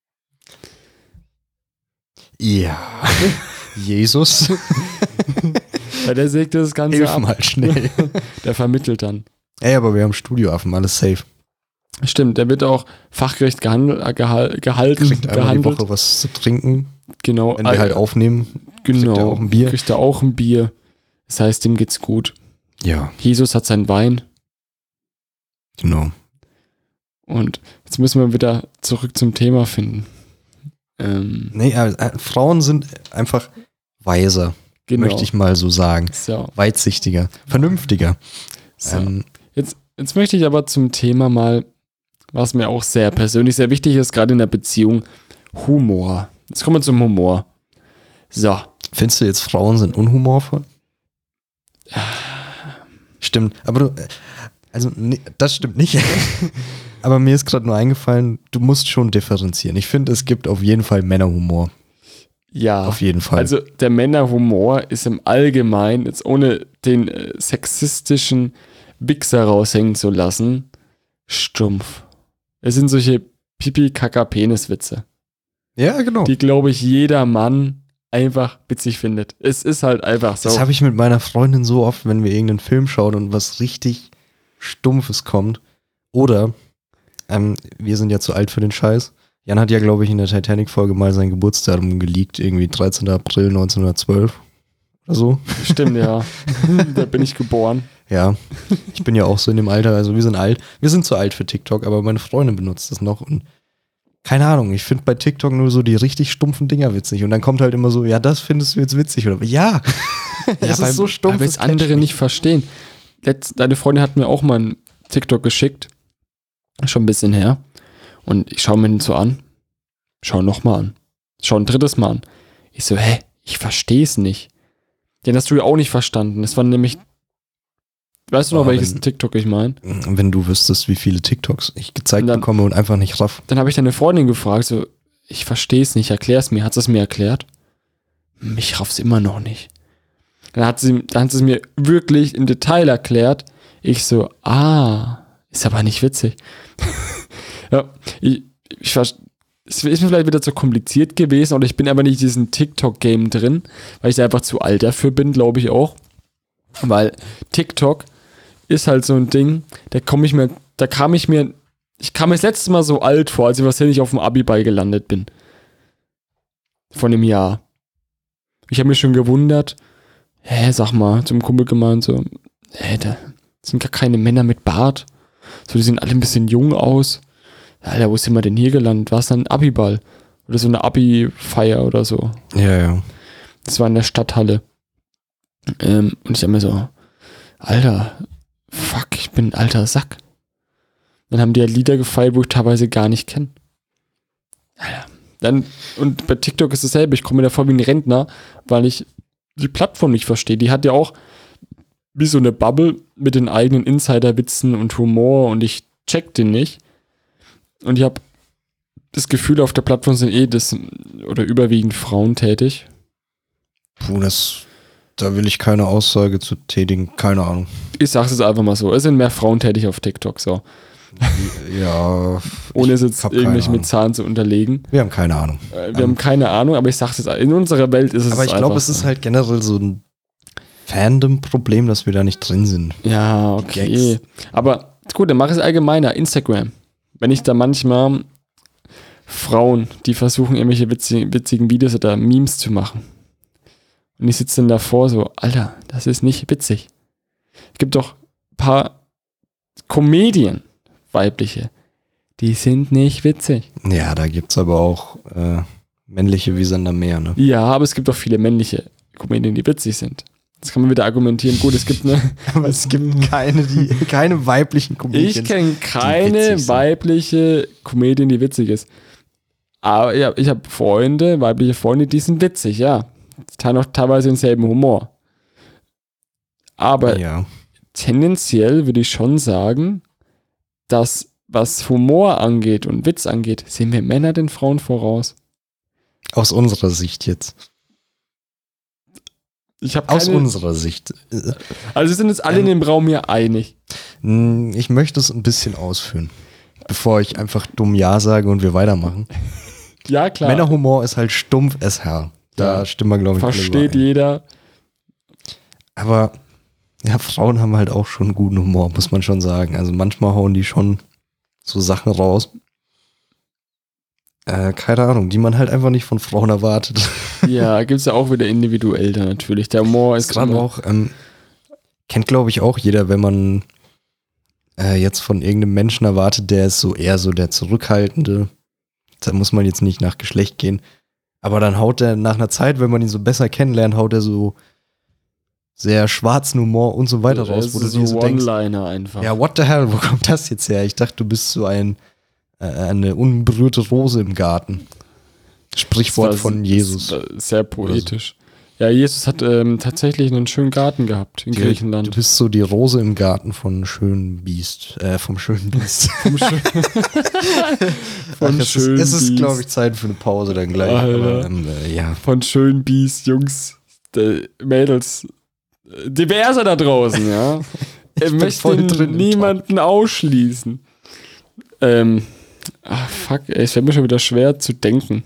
Ja. Jesus. Ja, der sägt das Ganze Hilf ab. mal schnell. Der vermittelt dann. Ey, aber wir haben Studioaffen, alles safe. Stimmt, der wird auch fachgerecht gehalten. Kriegt einmal die Woche was zu trinken. Genau. Wenn wir halt aufnehmen. Genau. Kriegt er auch ein Bier? Kriegt er auch ein Bier. Das heißt, dem geht's gut. Ja, Jesus hat seinen Wein. genau. Und jetzt müssen wir wieder zurück zum Thema finden. Nee, Frauen sind einfach weiser, Genau. möchte ich mal so sagen. So. Weitsichtiger, vernünftiger. So. Jetzt möchte ich aber zum Thema mal, was mir auch sehr persönlich sehr wichtig ist, gerade in der Beziehung, Humor. Jetzt kommen wir zum Humor. So. Findest du jetzt, Frauen sind unhumorvoll? Stimmt, aber das stimmt nicht. Aber mir ist gerade nur eingefallen, du musst schon differenzieren. Ich finde, es gibt auf jeden Fall Männerhumor. Ja. Auf jeden Fall. Also der Männerhumor ist im Allgemeinen, jetzt ohne den sexistischen Wichser raushängen zu lassen, stumpf. Es sind solche Pipi-Kaka-Penis-Witze, Ja, genau. die, glaube ich, jeder Mann einfach witzig findet. Es ist halt einfach so. Das habe ich mit meiner Freundin so oft, wenn wir irgendeinen Film schauen und was richtig Stumpfes kommt. Oder, wir sind ja zu alt für den Scheiß. Jan hat ja, glaube ich, in der Titanic-Folge mal sein Geburtsdatum geleakt, irgendwie 13. April 1912 oder so. Stimmt, ja. Da bin ich geboren. Ja, ich bin ja auch so in dem Alter, also wir sind alt. Wir sind zu alt für TikTok, aber meine Freundin benutzt das noch und keine Ahnung, ich finde bei TikTok nur so die richtig stumpfen Dinger witzig und dann kommt halt immer so, ja, das findest du jetzt witzig oder ja, das ist so stumpf. Weil es andere nicht verstehen. Deine Freundin hat mir auch mal einen TikTok geschickt, schon ein bisschen her und ich schaue mir den so an, schau nochmal an, schau ein drittes Mal an. Ich so, ich verstehe es nicht. Den hast du ja auch nicht verstanden. Das war nämlich, weißt du noch, welches TikTok ich meine? Wenn du wüsstest, wie viele TikToks ich gezeigt dann, bekomme und einfach nicht raff. Dann habe ich deine Freundin gefragt, so, ich verstehe es nicht, erklär es mir. Hat sie es mir erklärt? Ich raff's immer noch nicht. Dann hat sie es mir wirklich im Detail erklärt. Ich so, ist aber nicht witzig. Ja, es ist mir vielleicht wieder zu kompliziert gewesen oder ich bin aber nicht in diesem TikTok-Game drin, weil ich da einfach zu alt dafür bin, glaube ich auch. Weil TikTok ist halt so ein Ding, ich kam mir das letzte Mal so alt vor, als ich wahrscheinlich auf dem Abi-Ball gelandet bin. Von einem Jahr. Ich habe mich schon gewundert, sag mal, zum Kumpel gemeint so, da sind gar keine Männer mit Bart. So, die sehen alle ein bisschen jung aus. Alter, wo sind wir denn hier gelandet? War es dann ein Abi-Ball? Oder so eine Abi-Feier oder so? Ja. Das war in der Stadthalle. Und ich dachte mir so, Alter, fuck, ich bin ein alter Sack. Dann haben die ja Lieder gefeiert, wo ich teilweise gar nicht kenne. Und bei TikTok ist dasselbe. Ich komme mir da vor wie ein Rentner, weil ich die Plattform nicht verstehe. Die hat ja auch wie so eine Bubble mit den eigenen Insider-Witzen und Humor und ich check den nicht. Und ich habe das Gefühl, auf der Plattform sind oder überwiegend Frauen tätig. Puh, da will ich keine Aussage zu tätigen, keine Ahnung. Ich sag's jetzt einfach mal so, es sind mehr Frauen tätig auf TikTok, so. Ja. Ohne es jetzt irgendwelche mit Zahlen zu unterlegen. Wir haben keine Ahnung. Wir haben keine Ahnung, aber ich sag's jetzt, in unserer Welt ist es aber ich glaube, es ist halt generell so ein Fandom-Problem, dass wir da nicht drin sind. Ja, okay. Aber gut, dann mach es allgemeiner. Instagram. Wenn ich da manchmal Frauen, die versuchen, irgendwelche witzigen Videos oder Memes zu machen. Und ich sitze dann davor so, Alter, das ist nicht witzig. Es gibt doch ein paar Comedien, weibliche, die sind nicht witzig. Ja, da gibt es aber auch männliche wie Sander mehr, ne? Ja, aber es gibt auch viele männliche Comedien, die witzig sind. Jetzt kann man wieder argumentieren, gut, es gibt aber es gibt keine weiblichen Comedien. Ich kenne keine weibliche Comedian, die witzig ist. Aber ja, ich habe weibliche Freunde, die sind witzig, ja. Die teilen auch teilweise denselben Humor. Aber tendenziell würde ich schon sagen, dass was Humor angeht und Witz angeht, sehen wir Männer den Frauen voraus. Aus unserer Sicht jetzt. Aus unserer Sicht. Also wir sind uns alle in dem Raum hier einig. Ich möchte es ein bisschen ausführen, bevor ich einfach dumm Ja sage und wir weitermachen. Ja, klar. Männerhumor ist halt stumpf SH. Da stimmen wir, glaube ich, versteht jeder. Aber ja, Frauen haben halt auch schon guten Humor, muss man schon sagen. Also manchmal hauen die schon so Sachen raus. Keine Ahnung, die man halt einfach nicht von Frauen erwartet. Ja, gibt es ja auch wieder individuell da natürlich. Der Humor ist gerade auch, kennt glaube ich auch jeder, wenn man jetzt von irgendeinem Menschen erwartet, der ist so eher so der Zurückhaltende. Da muss man jetzt nicht nach Geschlecht gehen. Aber dann haut er nach einer Zeit, wenn man ihn so besser kennenlernt, haut er so sehr schwarzen Humor und so weiter raus, wo du dir so denkst, One-Liner einfach. ja, what the hell, wo kommt das jetzt her? Ich dachte, du bist so eine unberührte Rose im Garten. Sprichwort von Jesus. Das war sehr poetisch. Ja, Jesus hat tatsächlich einen schönen Garten gehabt in Griechenland. Du bist so die Rose im Garten vom schönen Biest. Vom schönen Biest. Es ist, glaube ich, Zeit für eine Pause dann gleich. Aber, ja. Von schönen Biest, Jungs, Mädels, diverse da draußen, ja. Ich möchte niemanden ausschließen. Fuck, ey, es fällt mir schon wieder schwer zu denken.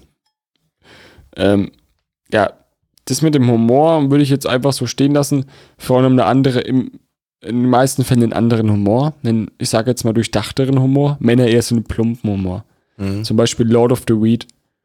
Ja, das mit dem Humor würde ich jetzt einfach so stehen lassen. Frauen haben in den meisten Fällen einen anderen Humor. Ich sage jetzt mal durchdachteren Humor. Männer eher so einen plumpen Humor. Mhm. Zum Beispiel Lord of the Weed.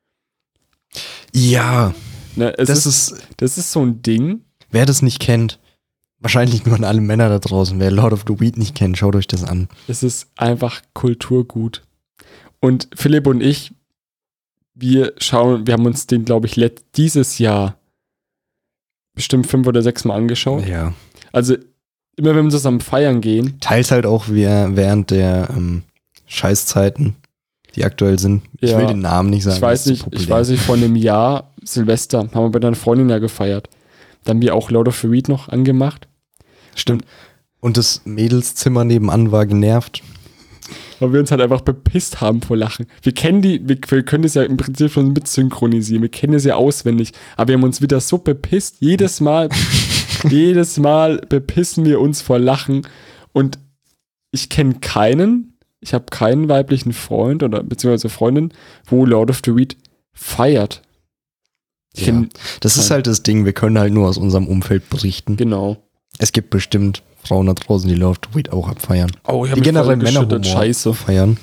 Ja, ne, das ist so ein Ding. Wer das nicht kennt, wahrscheinlich nur an alle Männer da draußen, wer Lord of the Weed nicht kennt, schaut euch das an. Es ist einfach Kulturgut. Und Philipp und ich, wir haben uns den, glaube ich, dieses Jahr bestimmt 5 oder 6 Mal angeschaut. Ja. Also immer wenn wir zusammen feiern gehen. Teils halt auch während der Scheißzeiten, die aktuell sind. Ich will den Namen nicht sagen. Ich weiß nicht, vor einem Jahr, Silvester, haben wir bei deiner Freundin ja gefeiert. Da haben wir auch Lord of the Weed noch angemacht. Stimmt. Und das Mädelszimmer nebenan war genervt. Weil wir uns halt einfach bepisst haben vor Lachen. Wir können das ja im Prinzip schon mit synchronisieren. Wir kennen es ja auswendig. Aber wir haben uns wieder so bepisst. Jedes Mal bepissen wir uns vor Lachen. Und ich kenne ich habe keinen weiblichen Freund oder beziehungsweise Freundin, wo Lord of the Weed feiert. Das ist halt das Ding. Wir können halt nur aus unserem Umfeld berichten. Genau. Es gibt bestimmt Frauen da draußen, die Lord of the Weed auch abfeiern. Oh, ich habe die generell Männerhumor Scheiße feiern.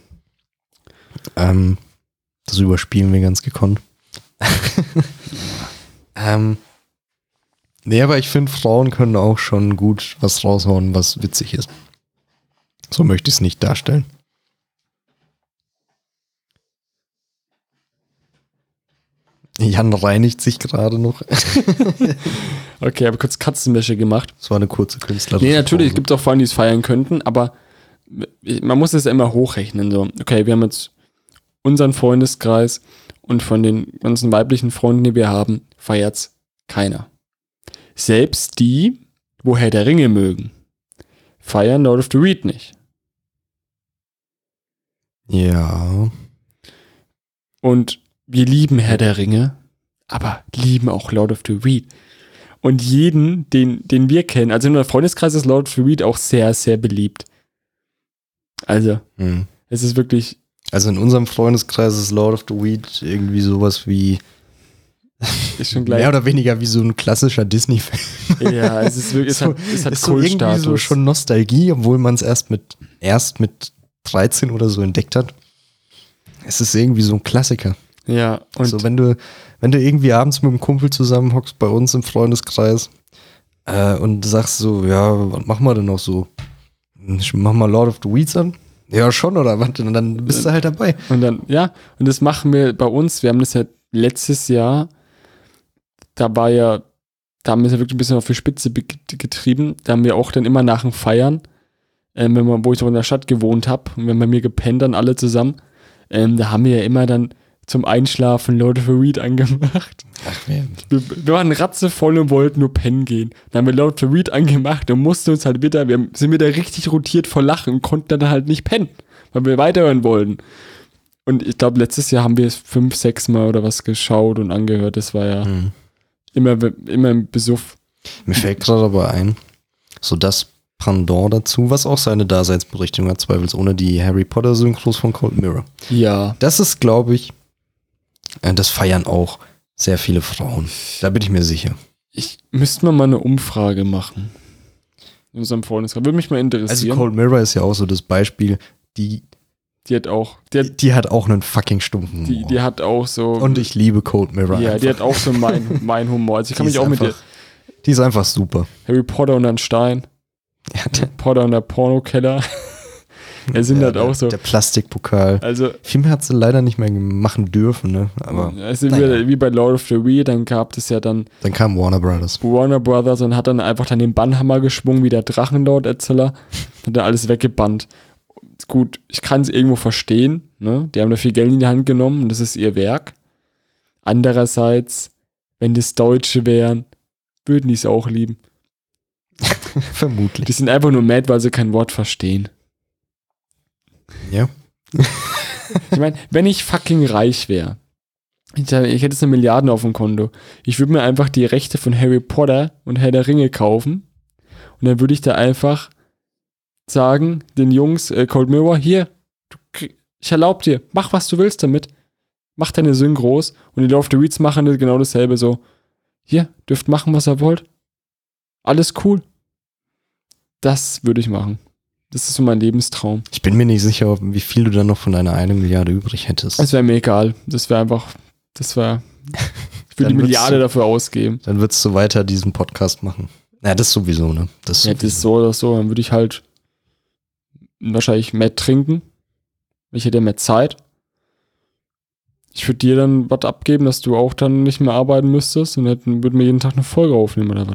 Das überspielen wir ganz gekonnt. Nee, aber ich finde, Frauen können auch schon gut was raushauen, was witzig ist. So möchte ich es nicht darstellen. Jan reinigt sich gerade noch. Okay, habe kurz Katzenwäsche gemacht. Das war eine kurze Künstlerin. Nee, natürlich, es gibt auch Frauen, die es feiern könnten, aber man muss es ja immer hochrechnen. So. Okay, wir haben jetzt unseren Freundeskreis und von den ganzen weiblichen Freunden, die wir haben, feiert's keiner. Selbst die, wo Herr der Ringe mögen, feiern Lord of the Weed nicht. Ja. Und wir lieben Herr der Ringe, aber lieben auch Lord of the Weed. Und jeden, den wir kennen, also in unserem Freundeskreis ist Lord of the Weed auch sehr, sehr beliebt. Also, es ist wirklich... Also in unserem Freundeskreis ist Lord of the Weed irgendwie sowas wie... Ist schon gleich. Mehr oder weniger wie so ein klassischer Disney-Film. Ja, es ist wirklich, es hat so irgendwie so schon Nostalgie, obwohl man es erst mit 13 oder so entdeckt hat. Es ist irgendwie so ein Klassiker. Ja. Und so, wenn du irgendwie abends mit einem Kumpel zusammenhockst bei uns im Freundeskreis und sagst so, ja, was machen wir denn noch so? Mach mal Lord of the Weeds an? Ja, schon, oder was? Und dann bist du halt dabei. Und dann, ja, und das machen wir bei uns. Wir haben das ja letztes Jahr, da haben wir ja wirklich ein bisschen auf die Spitze getrieben. Da haben wir auch dann immer nach dem Feiern, wo ich noch in der Stadt gewohnt habe, und wir haben bei mir gepennt dann alle zusammen, da haben wir ja immer dann zum Einschlafen Lord of the Weed angemacht. Ach, wir waren ratzevoll und wollten nur pennen gehen. Dann haben wir Lord of the Weed angemacht und mussten uns halt wieder, sind wieder richtig rotiert vor Lachen und konnten dann halt nicht pennen, weil wir weiterhören wollten. Und ich glaube, letztes Jahr haben wir es 5, 6 Mal oder was geschaut und angehört. Das war ja immer im Besuff. Mir fällt gerade aber ein, so das Pendant dazu, was auch seine Daseinsberechtigung hat, zweifelsohne die Harry Potter Synchros von Cold Mirror. Ja. Das ist, glaube ich, das feiern auch sehr viele Frauen. Da bin ich mir sicher. Müssten wir mal eine Umfrage machen. In unserem Freundeskreis. Würde mich mal interessieren. Also Cold Mirror ist ja auch so das Beispiel, die Die hat auch einen fucking stumpfen Humor. die hat auch so. Und ich liebe Cold Mirror. Ja, einfach. die hat auch so mein Humor. Also ich kann Die mich ist auch mit einfach- Die ist einfach super. Harry Potter und ein Stein. Ja, Potter und der Pornokeller. Er sind halt auch so. Der Plastikpokal. Also, Viel mehr hat sie leider nicht mehr machen dürfen, ne? Aber also naja. wie bei Lord of the Rings, dann gab es ja dann dann kam Warner Brothers. Warner Brothers und hat dann einfach dann den Bannhammer geschwungen, wie der Drachenlord-Erzähler. Hat dann alles weggebannt. Gut, ich kann es irgendwo verstehen, ne? Die haben da viel Geld in die Hand genommen und das ist ihr Werk. Andererseits, wenn das Deutsche wären, würden die es auch lieben. Vermutlich. Die sind einfach nur mad, weil sie kein Wort verstehen. Ja. Ich meine, wenn ich fucking reich wäre, ich hätte jetzt 1 Milliarde auf dem Konto, ich würde mir einfach die Rechte von Harry Potter und Herr der Ringe kaufen und dann würde ich da einfach sagen, den Jungs, Cold Mirror, hier, ich erlaube dir, mach was du willst damit, mach deine Synchros und die Lord of the Rings machen genau dasselbe so, hier, dürft machen, was ihr wollt, alles cool. Das würde ich machen. Das ist so mein Lebenstraum. Ich bin mir nicht sicher, wie viel du dann noch von deiner 1 Milliarde übrig hättest. Das wäre mir egal. Ich würde die Dann Milliarde würdest dafür ausgeben. Dann würdest du weiter diesen Podcast machen. Ja, das sowieso, ne? Das Ja, das ist so oder so. Dann würde ich halt wahrscheinlich mehr trinken. Ich hätte mehr Zeit. Ich würde dir dann was abgeben, dass du auch dann nicht mehr arbeiten müsstest und würden wir jeden Tag eine Folge aufnehmen oder was.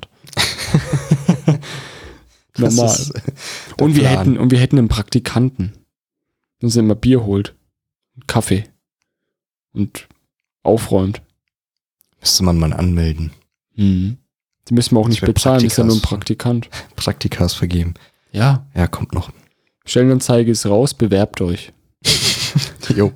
Das Normal. ist der Und wir Plan. hätten einen Praktikanten, der uns immer Bier holt, Kaffee und aufräumt. Müsste man mal anmelden. Die müssen wir auch Das nicht wär bezahlen, ist ja nur ein Praktikas. Praktikant. Praktikas vergeben. Ja, Ja, kommt noch. Stellenanzeige ist raus, bewerbt euch. Jo.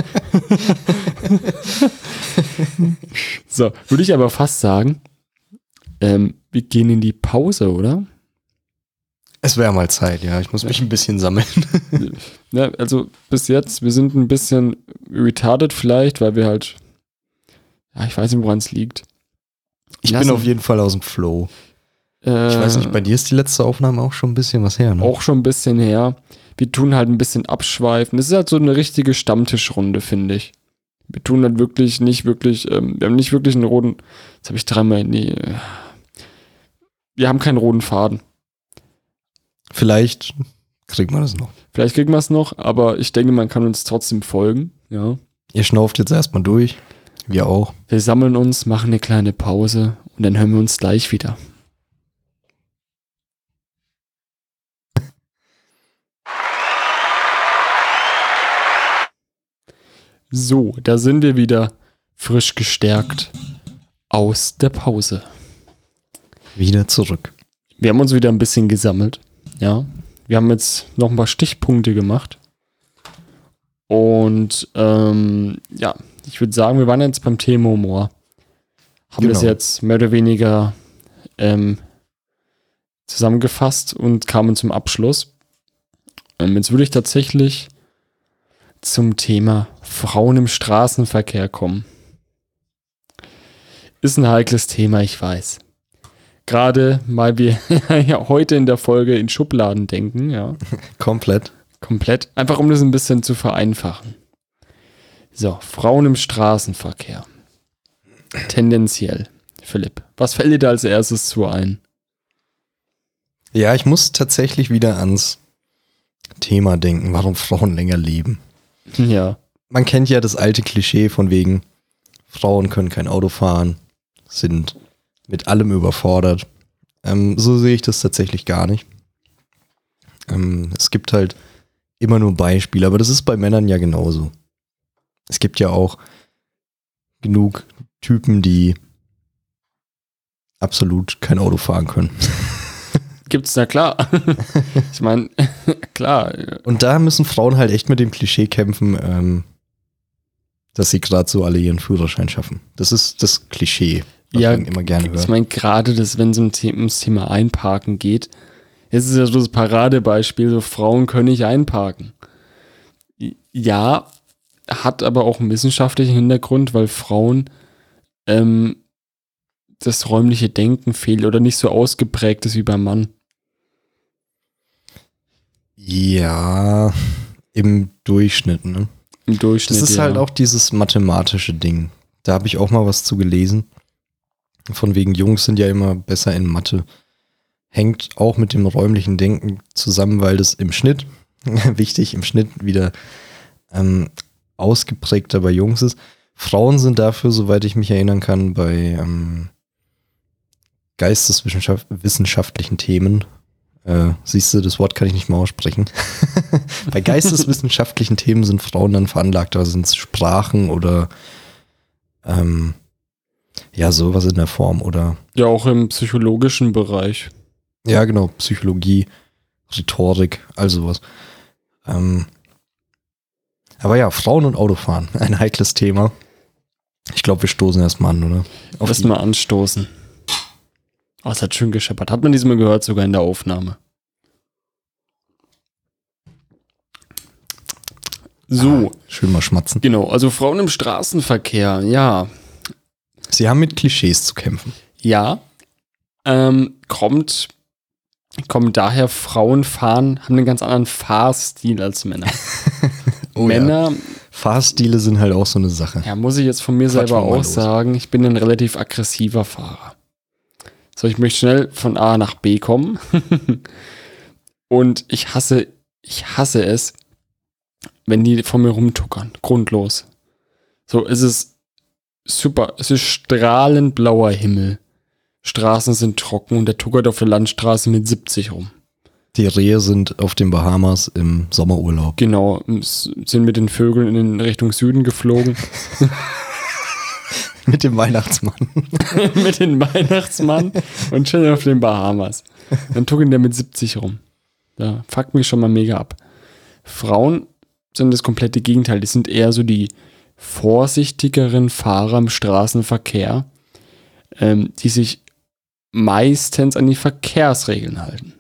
So, würde ich aber fast sagen, wir gehen in die Pause, oder? Es wäre mal Zeit, ja. Ich muss mich ein bisschen sammeln. Ja, also bis jetzt, wir sind ein bisschen retarded vielleicht, weil wir halt, ja, ich weiß nicht, woran es liegt. Ich Lassen- bin auf jeden Fall aus dem Flow. Ich weiß nicht, bei dir ist die letzte Aufnahme auch schon ein bisschen was her, ne? Auch schon ein bisschen her. Wir tun halt ein bisschen abschweifen. Das ist halt so eine richtige Stammtischrunde, finde ich. Wir tun halt wirklich nicht wirklich, wir haben nicht wirklich einen roten, jetzt habe ich dreimal, nee, wir haben keinen roten Faden. Vielleicht kriegt man das noch. Vielleicht kriegen wir es noch, aber ich denke, man kann uns trotzdem folgen, ja. Ihr schnauft jetzt erstmal durch. Wir auch. Wir sammeln uns, machen eine kleine Pause und dann hören wir uns gleich wieder. So, da sind wir wieder frisch gestärkt aus der Pause. Wieder zurück. Wir haben uns wieder ein bisschen gesammelt, ja. Wir haben jetzt noch ein paar Stichpunkte gemacht. Und ja, ich würde sagen, wir waren jetzt beim Thema Humor. Haben das Genau. jetzt mehr oder weniger zusammengefasst und kamen zum Abschluss. Jetzt würde ich tatsächlich zum Thema Frauen im Straßenverkehr kommen. Ist ein heikles Thema, ich weiß. Gerade weil wir ja heute in der Folge in Schubladen denken, ja. Komplett. Komplett. Einfach um das ein bisschen zu vereinfachen. So, Frauen im Straßenverkehr. Tendenziell. Philipp, was fällt dir da als erstes zu ein? Ja, ich muss tatsächlich wieder ans Thema denken, warum Frauen länger leben. Ja. Man kennt ja das alte Klischee von wegen, Frauen können kein Auto fahren, sind mit allem überfordert. So sehe ich das tatsächlich gar nicht. Es gibt halt immer nur Beispiele, aber das ist bei Männern ja genauso. Es gibt ja auch genug Typen, die absolut kein Auto fahren können. Gibt's, na klar. Ich meine, klar. Und da müssen Frauen halt echt mit dem Klischee kämpfen, dass sie gerade so alle ihren Führerschein schaffen. Das ist das Klischee, was Ja, man immer gerne Ich hört. meine, gerade das, wenn es ums Thema Einparken geht, es ist ja so das Paradebeispiel, so Frauen können nicht einparken. Ja, hat aber auch einen wissenschaftlichen Hintergrund, weil Frauen das räumliche Denken fehlt oder nicht so ausgeprägt ist wie beim Mann. Ja, Im Durchschnitt, ne? Im Durchschnitt, Das ist halt auch dieses mathematische Ding. Da habe ich auch mal was zu gelesen. Von wegen Jungs sind ja immer besser in Mathe. Hängt auch mit dem räumlichen Denken zusammen, weil das im Schnitt, wichtig, im Schnitt wieder ausgeprägter bei Jungs ist. Frauen sind dafür, soweit ich mich erinnern kann, bei geisteswissenschaftlichen Themen. Siehst du, das Wort kann ich nicht mal aussprechen. Bei geisteswissenschaftlichen Themen sind Frauen dann veranlagter, sind es Sprachen oder ja, sowas in der Form oder. Ja, auch im psychologischen Bereich. Ja, genau, Psychologie, Rhetorik, all sowas. Aber ja, Frauen und Autofahren, ein heikles Thema. Ich glaube, wir stoßen erstmal an, oder? Erstmal anstoßen. Oh, es hat schön gescheppert. Hat man diesmal gehört, sogar in der Aufnahme. So. Schön mal schmatzen. Genau, also Frauen im Straßenverkehr, ja. Sie haben mit Klischees zu kämpfen. Ja. Kommt daher, Frauen haben einen ganz anderen Fahrstil als Männer. Oh, Männer. Ja. Fahrstile sind halt auch so eine Sache. Ja, muss ich jetzt von mir selber auch sagen, ich bin ein relativ aggressiver Fahrer. So, ich möchte schnell von A nach B kommen. Und ich hasse es, wenn die vor mir rumtuckern. Grundlos. So, es ist super. Es ist strahlend blauer Himmel. Straßen sind trocken und der tuckert auf der Landstraße mit 70 rum. Die Rehe sind auf den Bahamas im Sommerurlaub. Genau, sind mit den Vögeln in Richtung Süden geflogen. Mit dem Weihnachtsmann. Mit dem Weihnachtsmann und chillen auf den Bahamas. Dann tuckern der mit 70 rum. Da fuckt mich schon mal mega ab. Frauen sind das komplette Gegenteil. Die sind eher so die vorsichtigeren Fahrer im Straßenverkehr, die sich meistens an die Verkehrsregeln halten.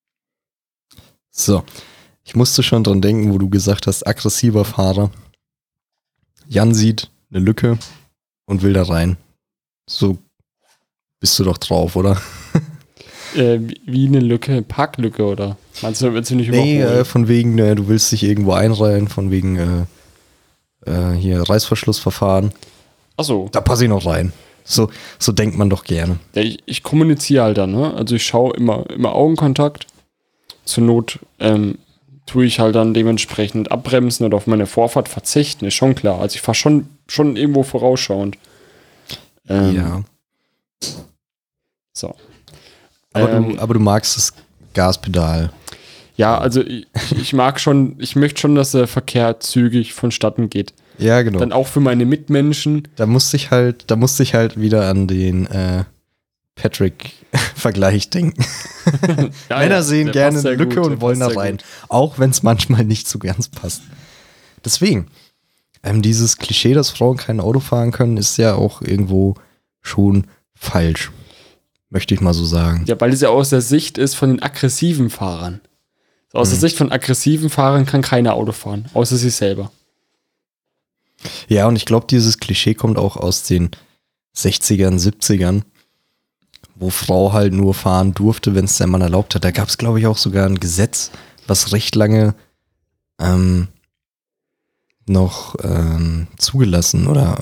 So, ich musste schon dran denken, wo du gesagt hast, aggressiver Fahrer. Jan sieht eine Lücke und will da rein. So bist du doch drauf, oder? Wie eine Lücke, Parklücke, oder? Meinst du, willst du nicht überholen? Nee, von wegen, du willst dich irgendwo einreihen, von wegen hier Reißverschlussverfahren. Ach so. Da passe ich noch rein. So denkt man doch gerne. Ja, ich kommuniziere halt dann, ne? Also ich schaue immer Augenkontakt. Zur Not tue ich halt dann dementsprechend abbremsen oder auf meine Vorfahrt verzichten, ist schon klar. Also ich fahre schon irgendwo vorausschauend. Ja. So. Aber du magst das Gaspedal. Ja, also ich möchte schon, dass der Verkehr zügig vonstatten geht. Ja, genau. Dann auch für meine Mitmenschen. Da musste ich halt wieder an den Patrick-Vergleich denken. Ja, Männer sehen gerne eine Lücke gut, und wollen da rein. Auch wenn es manchmal nicht so ganz passt. Deswegen, dieses Klischee, dass Frauen kein Auto fahren können, ist ja auch irgendwo schon falsch. Möchte ich mal so sagen. Ja, weil es ja aus der Sicht ist von den aggressiven Fahrern. Aus der Sicht von aggressiven Fahrern kann keiner Auto fahren, außer sich selber. Ja, und ich glaube, dieses Klischee kommt auch aus den 60ern, 70ern, wo Frau halt nur fahren durfte, wenn es der Mann erlaubt hat. Da gab es, glaube ich, auch sogar ein Gesetz, was recht lange noch zugelassen oder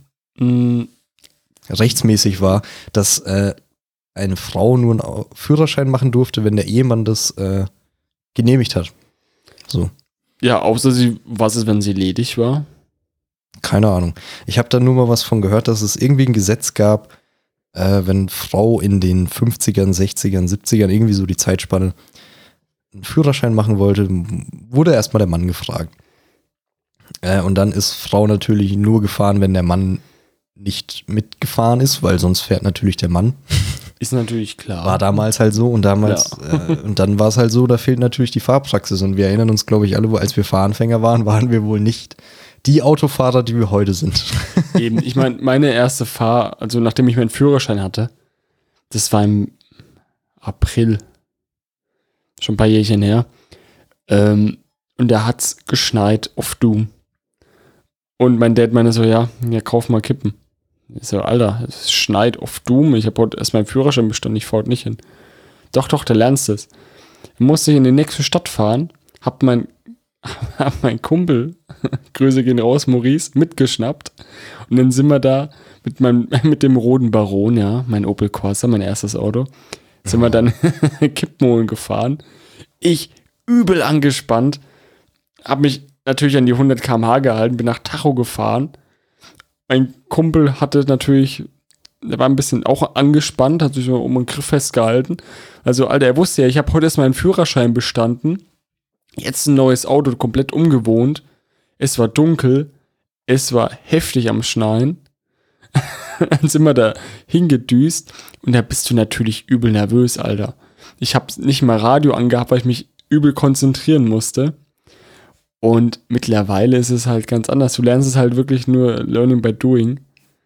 rechtsmäßig war, dass eine Frau nur einen Führerschein machen durfte, wenn der Ehemann das genehmigt hat. So. Ja, außer was ist, wenn sie ledig war? Keine Ahnung. Ich habe da nur mal was von gehört, dass es irgendwie ein Gesetz gab, wenn Frau in den 50ern, 60ern, 70ern, irgendwie so die Zeitspanne, einen Führerschein machen wollte, wurde erstmal der Mann gefragt. Und dann ist Frau natürlich nur gefahren, wenn der Mann nicht mitgefahren ist, weil sonst fährt natürlich der Mann. Ist natürlich klar. War damals halt so und und dann war es halt so, da fehlt natürlich die Fahrpraxis und wir erinnern uns, glaube ich, alle, als wir Fahranfänger waren wir wohl nicht die Autofahrer, die wir heute sind. Eben, ich meine, meine erste also nachdem ich meinen Führerschein hatte, das war im April, schon ein paar Jährchen her, und da hat's geschneit auf Doom. Und mein Dad meinte so, ja, kauf mal Kippen. Ich so, Alter, es schneit auf Doom, ich habe heute erst meinen Führerschein bestanden, ich fahr heute nicht hin. Doch, da lernst du es. Dann musste ich in die nächste Stadt fahren, hab hat mein Kumpel, Grüße gehen raus, Maurice, mitgeschnappt. Und dann sind wir da mit dem roten Baron, ja, mein Opel Corsa, mein erstes Auto, sind wir dann Kippen holen gefahren. Ich übel angespannt, habe mich natürlich an die 100 km/h gehalten, bin nach Tacho gefahren. Mein Kumpel hatte natürlich, der war ein bisschen auch angespannt, hat sich so um den Griff festgehalten. Also, Alter, er wusste ja, ich habe heute erst meinen Führerschein bestanden. Jetzt ein neues Auto, komplett umgewohnt. Es war dunkel. Es war heftig am Schneien. Dann sind wir da hingedüst. Und da bist du natürlich übel nervös, Alter. Ich habe nicht mal Radio angehabt, weil ich mich übel konzentrieren musste. Und mittlerweile ist es halt ganz anders. Du lernst es halt wirklich nur Learning by Doing.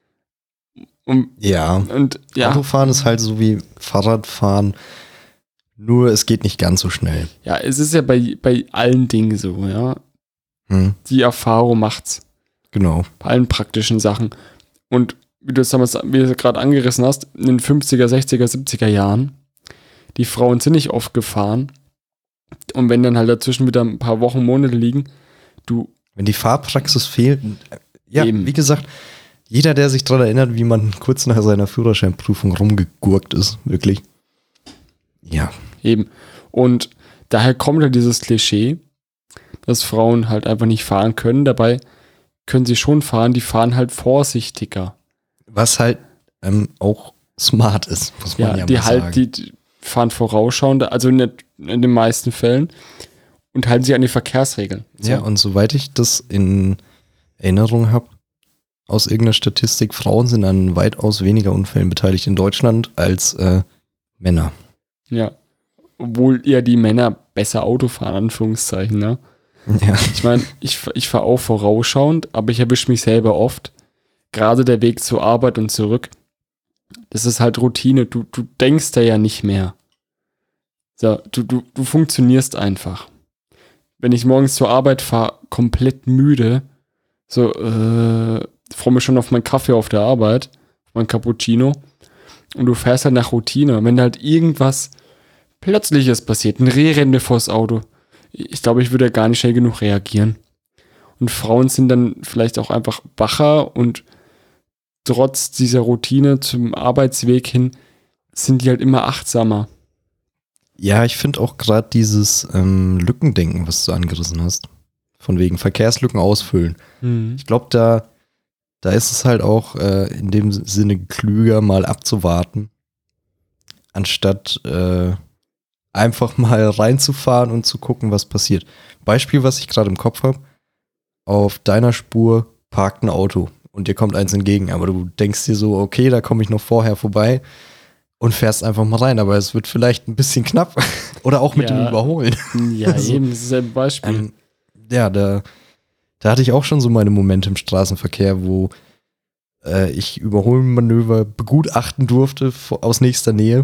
Und ja, Autofahren ist halt so wie Fahrradfahren, nur es geht nicht ganz so schnell. Ja, es ist ja bei allen Dingen so, ja. Die Erfahrung macht's. Genau. Bei allen praktischen Sachen. Und wie du es damals, wie du gerade angerissen hast, in den 50er, 60er, 70er Jahren, die Frauen sind nicht oft gefahren. Und wenn dann halt dazwischen wieder ein paar Wochen, Monate liegen, wenn die Fahrpraxis fehlt, ja, eben. Wie gesagt, jeder, der sich daran erinnert, wie man kurz nach seiner Führerscheinprüfung rumgegurkt ist, wirklich. Ja. Eben. Und daher kommt halt dieses Klischee, dass Frauen halt einfach nicht fahren können. Dabei können sie schon fahren, die fahren halt vorsichtiger. Was halt auch smart ist, muss man ja mal sagen. Die fahren vorausschauend, also nicht in den meisten Fällen, und halten sich an die Verkehrsregeln. So. Ja, und soweit ich das in Erinnerung habe, aus irgendeiner Statistik, Frauen sind an weitaus weniger Unfällen beteiligt in Deutschland als Männer. Ja, obwohl eher die Männer besser Auto fahren, Anführungszeichen, ne? Ja. Ich meine, ich fahre auch vorausschauend, aber ich erwische mich selber oft. Gerade der Weg zur Arbeit und zurück, das ist halt Routine. Du denkst da ja nicht mehr. So, du funktionierst einfach. Wenn ich morgens zur Arbeit fahre, komplett müde, so, freue mich schon auf meinen Kaffee auf der Arbeit, auf meinen Cappuccino, und du fährst halt nach Routine. Wenn da halt irgendwas Plötzliches passiert, ein Reh rennt mir vors Auto, ich glaube, ich würde gar nicht schnell genug reagieren. Und Frauen sind dann vielleicht auch einfach wacher und trotz dieser Routine zum Arbeitsweg hin sind die halt immer achtsamer. Ja, ich finde auch gerade dieses Lückendenken, was du angerissen hast, von wegen Verkehrslücken ausfüllen. Ich glaube, da ist es halt auch in dem Sinne klüger, mal abzuwarten, anstatt einfach mal reinzufahren und zu gucken, was passiert. Beispiel, was ich gerade im Kopf habe: Auf deiner Spur parkt ein Auto und dir kommt eins entgegen, aber du denkst dir so, okay, da komme ich noch vorher vorbei und fährst einfach mal rein, aber es wird vielleicht ein bisschen knapp oder auch mit dem Überholen. Ja, also, eben, das ist ein Beispiel. Da hatte ich auch schon so meine Momente im Straßenverkehr, wo ich Überholmanöver begutachten durfte aus nächster Nähe,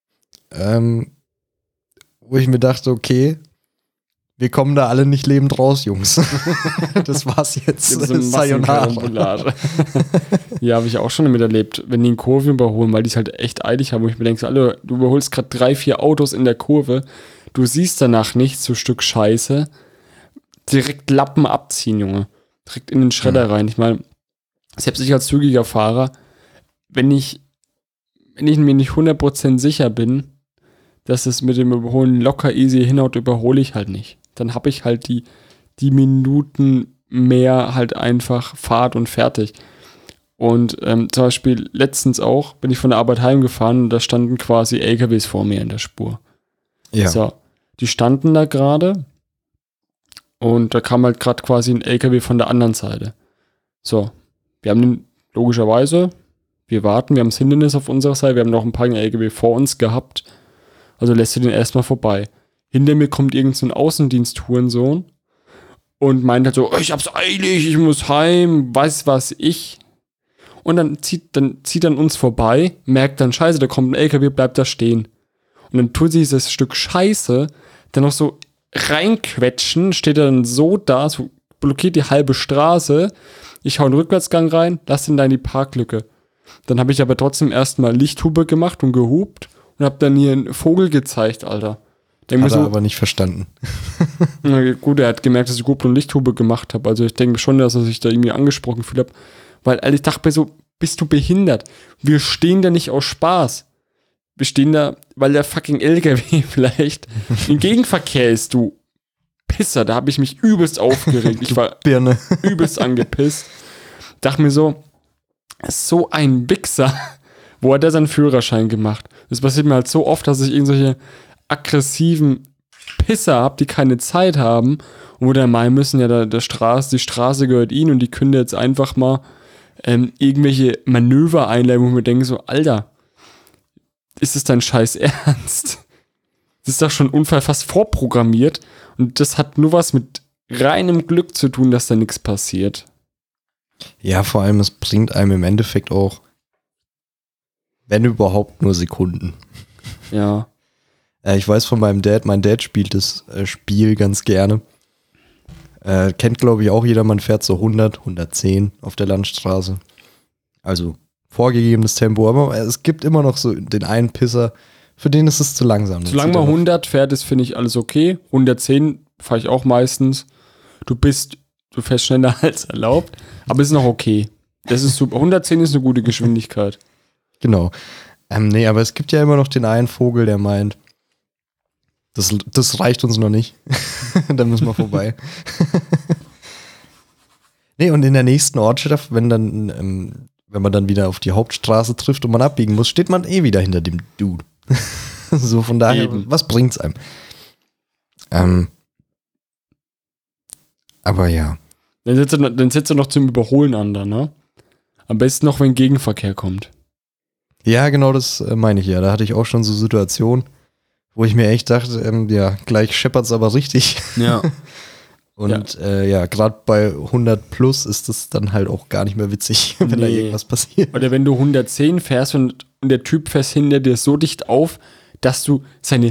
wo ich mir dachte, okay, wir kommen da alle nicht lebend raus, Jungs. Das war's jetzt. Sayonara. Ja, habe ich auch schon miterlebt, wenn die in Kurven überholen, weil die es halt echt eilig haben, wo ich mir denke, Alter, du überholst gerade 3-4 Autos in der Kurve, du siehst danach nichts, so ein Stück Scheiße, direkt Lappen abziehen, Junge. Direkt in den Schredder rein. Ich meine, selbst ich als zügiger Fahrer, wenn ich mir nicht 100% sicher bin, dass es mit dem Überholen locker easy hinhaut, überhole ich halt nicht. Dann habe ich halt die Minuten mehr halt einfach Fahrt und fertig. Und zum Beispiel letztens auch bin ich von der Arbeit heimgefahren und da standen quasi LKWs vor mir in der Spur. Ja. So, die standen da gerade und da kam halt gerade quasi ein LKW von der anderen Seite. So, wir haben den logischerweise, wir warten, wir haben das Hindernis auf unserer Seite, wir haben noch ein paar LKW vor uns gehabt, also lässt du den erstmal vorbei. Hinter mir kommt irgend so ein Außendienst-Hurensohn und meint halt so, ich hab's eilig, ich muss heim, weiß was ich. Und dann zieht dann uns vorbei, merkt dann, scheiße, da kommt ein LKW, bleibt da stehen. Und dann tut sie dieses Stück Scheiße dann noch so reinquetschen, steht er dann so da, so blockiert die halbe Straße. Ich hau einen Rückwärtsgang rein, lass ihn da in die Parklücke. Dann habe ich aber trotzdem erstmal Lichthube gemacht und gehupt und habe dann hier einen Vogel gezeigt, Alter. Denk Hat mir er so, aber nicht verstanden. na gut, er hat gemerkt, dass ich GoPro und Lichthube gemacht habe. Also ich denke schon, dass er sich da irgendwie angesprochen gefühlt hat. Weil Alter, ich dachte mir so, bist du behindert? Wir stehen da nicht aus Spaß. Wir stehen da, weil der fucking LKW vielleicht im Gegenverkehr ist, du Pisser. Da habe ich mich übelst aufgeregt. Ich war Birne. übelst angepisst. Dachte mir so ein Wichser. Wo hat der seinen Führerschein gemacht? Das passiert mir halt so oft, dass ich irgendwelche aggressiven Pisser habe, die keine Zeit haben und wo der meinen müssen, ja, die Straße gehört ihnen und die können jetzt einfach mal irgendwelche Manöver einleiten, wo ich mir denke so, Alter, ist das dein scheiß Ernst? Das ist doch schon Unfall fast vorprogrammiert und das hat nur was mit reinem Glück zu tun, dass da nichts passiert. Ja, vor allem, es bringt einem im Endeffekt auch, wenn überhaupt, nur Sekunden. Ja. Ich weiß von meinem Dad, mein Dad spielt das Spiel ganz gerne. Kennt, glaube ich, auch jeder, man fährt so 100, 110 auf der Landstraße. Also vorgegebenes Tempo, aber es gibt immer noch so den einen Pisser, für den ist es zu langsam. Solange man 100 fährt, ist, finde ich, alles okay. 110 fahre ich auch meistens. Du fährst schneller als erlaubt, aber es ist noch okay. Das ist super. 110 ist eine gute Geschwindigkeit. Genau. Nee, aber es gibt ja immer noch den einen Vogel, der meint, das reicht uns noch nicht. Da müssen wir vorbei. Nee, und in der nächsten Ortschaft, wenn man dann wieder auf die Hauptstraße trifft und man abbiegen muss, steht man eh wieder hinter dem Dude. So, von daher, Eben. was bringt's einem? Aber ja. Dann sitzt er noch zum Überholen an, da, ne? Am besten noch, wenn Gegenverkehr kommt. Ja, genau, das meine ich ja. Da hatte ich auch schon so Situationen, wo ich mir echt dachte, ja, gleich scheppert's aber richtig. Ja. Und gerade bei 100 plus ist das dann halt auch gar nicht mehr witzig, wenn da irgendwas passiert. Oder wenn du 110 fährst und der Typ fährst hinter dir so dicht auf, dass du seine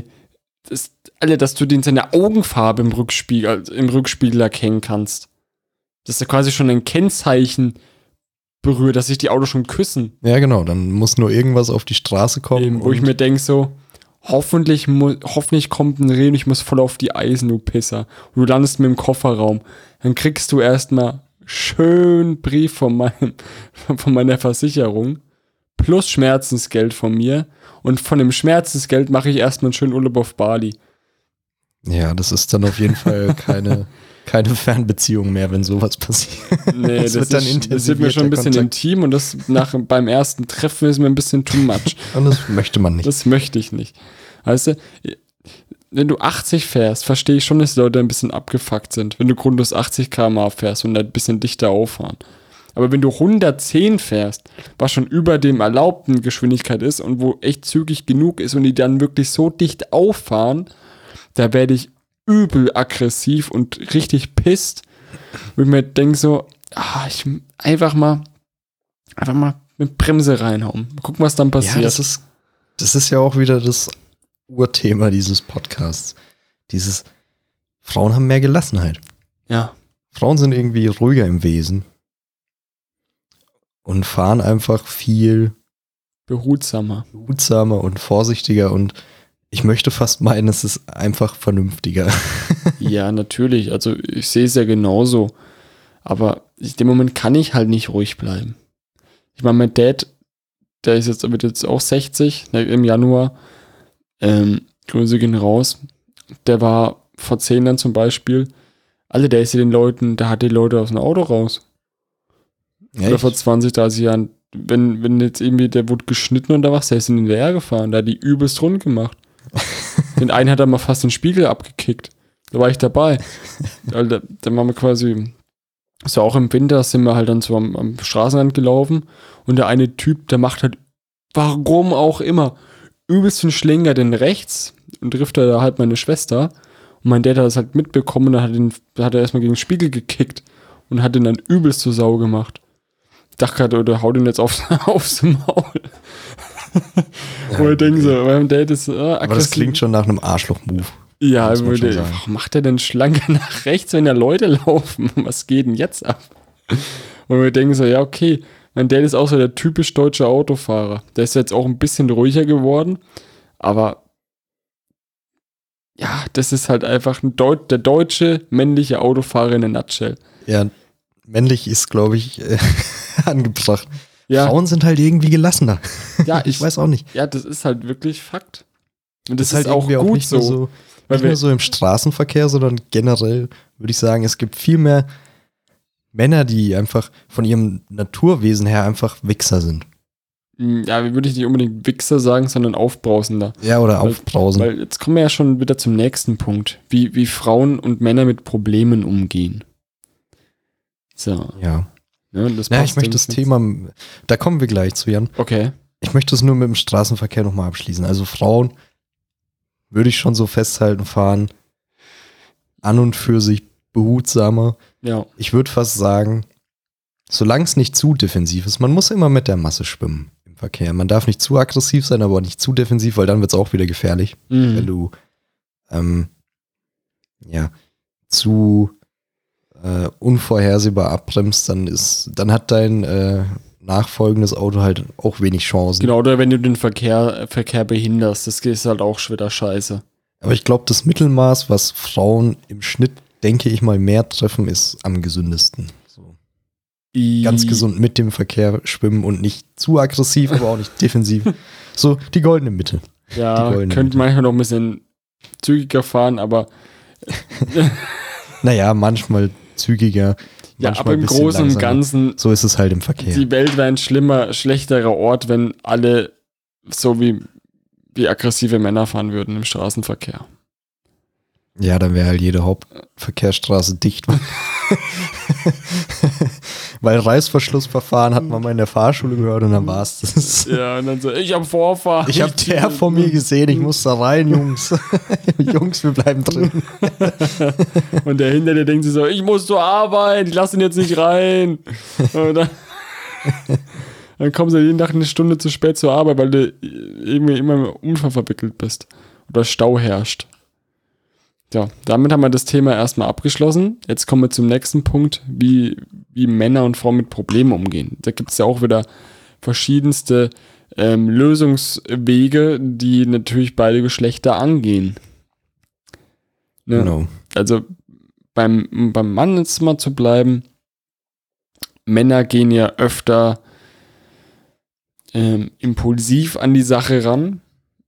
Augenfarbe im Rückspiegel erkennen kannst. Dass er quasi schon ein Kennzeichen berührt, dass sich die Autos schon küssen. Ja, genau, dann muss nur irgendwas auf die Straße kommen. Wo ich mir denke so, hoffentlich kommt ein Reh und ich muss voll auf die Eisen, du Pisser. Und du landest mit dem Kofferraum. Dann kriegst du erstmal schön Brief von meiner Versicherung plus Schmerzensgeld von mir. Und von dem Schmerzensgeld mache ich erstmal einen schönen Urlaub auf Bali. Ja, das ist dann auf jeden Fall keine Fernbeziehung mehr, wenn sowas passiert. Nee, das wird mir schon ein bisschen intim und das beim ersten Treffen ist mir ein bisschen too much. Und das möchte man nicht. Das möchte ich nicht. Weißt du, wenn du 80 fährst, verstehe ich schon, dass die Leute ein bisschen abgefuckt sind, wenn du grundlos 80 km/h fährst und ein bisschen dichter auffahren. Aber wenn du 110 fährst, was schon über dem erlaubten Geschwindigkeit ist und wo echt zügig genug ist und die dann wirklich so dicht auffahren, da werde ich übel aggressiv und richtig pisst. Und ich mir denke so, ich einfach mal mit Bremse reinhauen. Gucken, was dann passiert. Ja, das ist ja auch wieder das Urthema dieses Podcasts. Frauen haben mehr Gelassenheit. Ja. Frauen sind irgendwie ruhiger im Wesen. Und fahren einfach viel behutsamer und vorsichtiger und ich möchte fast meinen, es ist einfach vernünftiger. Ja, natürlich. Also ich sehe es ja genauso. Aber in dem Moment kann ich halt nicht ruhig bleiben. Ich meine, mein Dad, wird jetzt auch 60 im Januar. Grüße gehen raus. Der war vor 10 Jahren zum Beispiel. Der ist ja der hat die Leute aus dem Auto raus. Echt? Oder vor 20, 30 Jahren. Wenn jetzt irgendwie, der wurde geschnitten oder was, der ist in den DR gefahren. Der hat die übelst rund gemacht. Den einen hat er mal fast den Spiegel abgekickt. Da war ich dabei. Da waren wir quasi, so auch im Winter sind wir halt dann so am Straßenrand gelaufen und der eine Typ, der macht halt, warum auch immer, übelst den Schläger denn rechts und trifft da halt meine Schwester und mein Dad hat das halt mitbekommen und hat er erstmal gegen den Spiegel gekickt und hat den dann übelst zur Sau gemacht. Ich dachte gerade, oder haut ihn jetzt aufs Maul. Wo ich denke so, mein Dad ist aggressiv. Aber das klingt schon nach einem Arschloch-Move. Ja, warum macht er denn Schlange nach rechts, wenn da Leute laufen? Was geht denn jetzt ab? Und wir denken so, ja, okay, mein Dad ist auch so der typisch deutsche Autofahrer. Der ist jetzt auch ein bisschen ruhiger geworden, aber ja, das ist halt einfach der deutsche männliche Autofahrer in a nutshell. Ja, männlich ist, glaube ich, angebracht. Ja. Frauen sind halt irgendwie gelassener. Ja, Ich weiß auch nicht. Ja, das ist halt wirklich Fakt. Und das halt ist auch irgendwie gut nicht nur so. Nicht nur so im Straßenverkehr, sondern generell würde ich sagen, es gibt viel mehr Männer, die einfach von ihrem Naturwesen her einfach Wichser sind. Ja, würde ich nicht unbedingt Wichser sagen, sondern Aufbrausender. Ja, oder aufbrausen. Weil jetzt kommen wir ja schon wieder zum nächsten Punkt. Wie Frauen und Männer mit Problemen umgehen. So. Ja. Das Ja, passt ich möchte das Thema, da kommen wir gleich zu, Jan. Okay. Ich möchte es nur mit dem Straßenverkehr nochmal abschließen. Also Frauen würde ich schon so festhalten, fahren an und für sich behutsamer. Ja. Ich würde fast sagen, solange es nicht zu defensiv ist, man muss immer mit der Masse schwimmen im Verkehr. Man darf nicht zu aggressiv sein, aber nicht zu defensiv, weil dann wird es auch wieder gefährlich. Wenn du zu unvorhersehbar abbremst, dann hat dein nachfolgendes Auto halt auch wenig Chancen. Genau, oder wenn du den Verkehr behinderst, das ist halt auch wieder scheiße. Aber ich glaube, das Mittelmaß, was Frauen im Schnitt, denke ich mal, mehr treffen, ist am gesündesten. So. Ganz gesund mit dem Verkehr schwimmen und nicht zu aggressiv, aber auch nicht defensiv. So die goldene Mitte. Ja, könnte manchmal noch ein bisschen zügiger fahren, aber naja, manchmal zügiger. Ja, aber im Großen und Ganzen, so ist es halt im Verkehr. Die Welt wäre ein schlechterer Ort, wenn alle so wie aggressive Männer fahren würden im Straßenverkehr. Ja, dann wäre halt jede Hauptverkehrsstraße dicht. Weil Reißverschlussverfahren hat man mal in der Fahrschule gehört und dann war es das. Ja, und dann so, ich habe Vorfahrt. Ich habe der vor mir gesehen, ich muss da rein, Jungs. Jungs, wir bleiben drin. Und der hinter dir denkt sich so, ich muss zur Arbeit, ich lasse ihn jetzt nicht rein. Und dann kommen sie jeden Tag eine Stunde zu spät zur Arbeit, weil du irgendwie immer im Unfall verwickelt bist. Oder Stau herrscht. Ja, damit haben wir das Thema erstmal abgeschlossen. Jetzt kommen wir zum nächsten Punkt, wie Männer und Frauen mit Problemen umgehen. Da gibt es ja auch wieder verschiedenste Lösungswege, die natürlich beide Geschlechter angehen. Ne? Genau. Also beim Mann jetzt mal zu bleiben, Männer gehen ja öfter impulsiv an die Sache ran.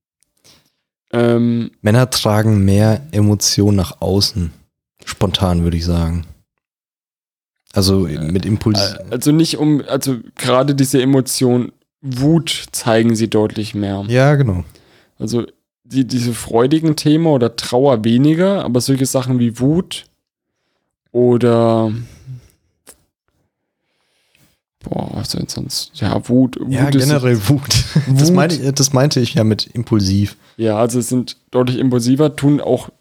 Männer tragen mehr Emotionen nach außen. Spontan, würde ich sagen. Also mit Impuls. Also gerade diese Emotion Wut zeigen sie deutlich mehr. Ja, genau. Also diese freudigen Themen oder Trauer weniger, aber solche Sachen wie Wut oder was denn sonst? Ja, Wut. Ja, generell Wut. Das meinte ich ja mit impulsiv. Ja, also es sind deutlich impulsiver, tun auch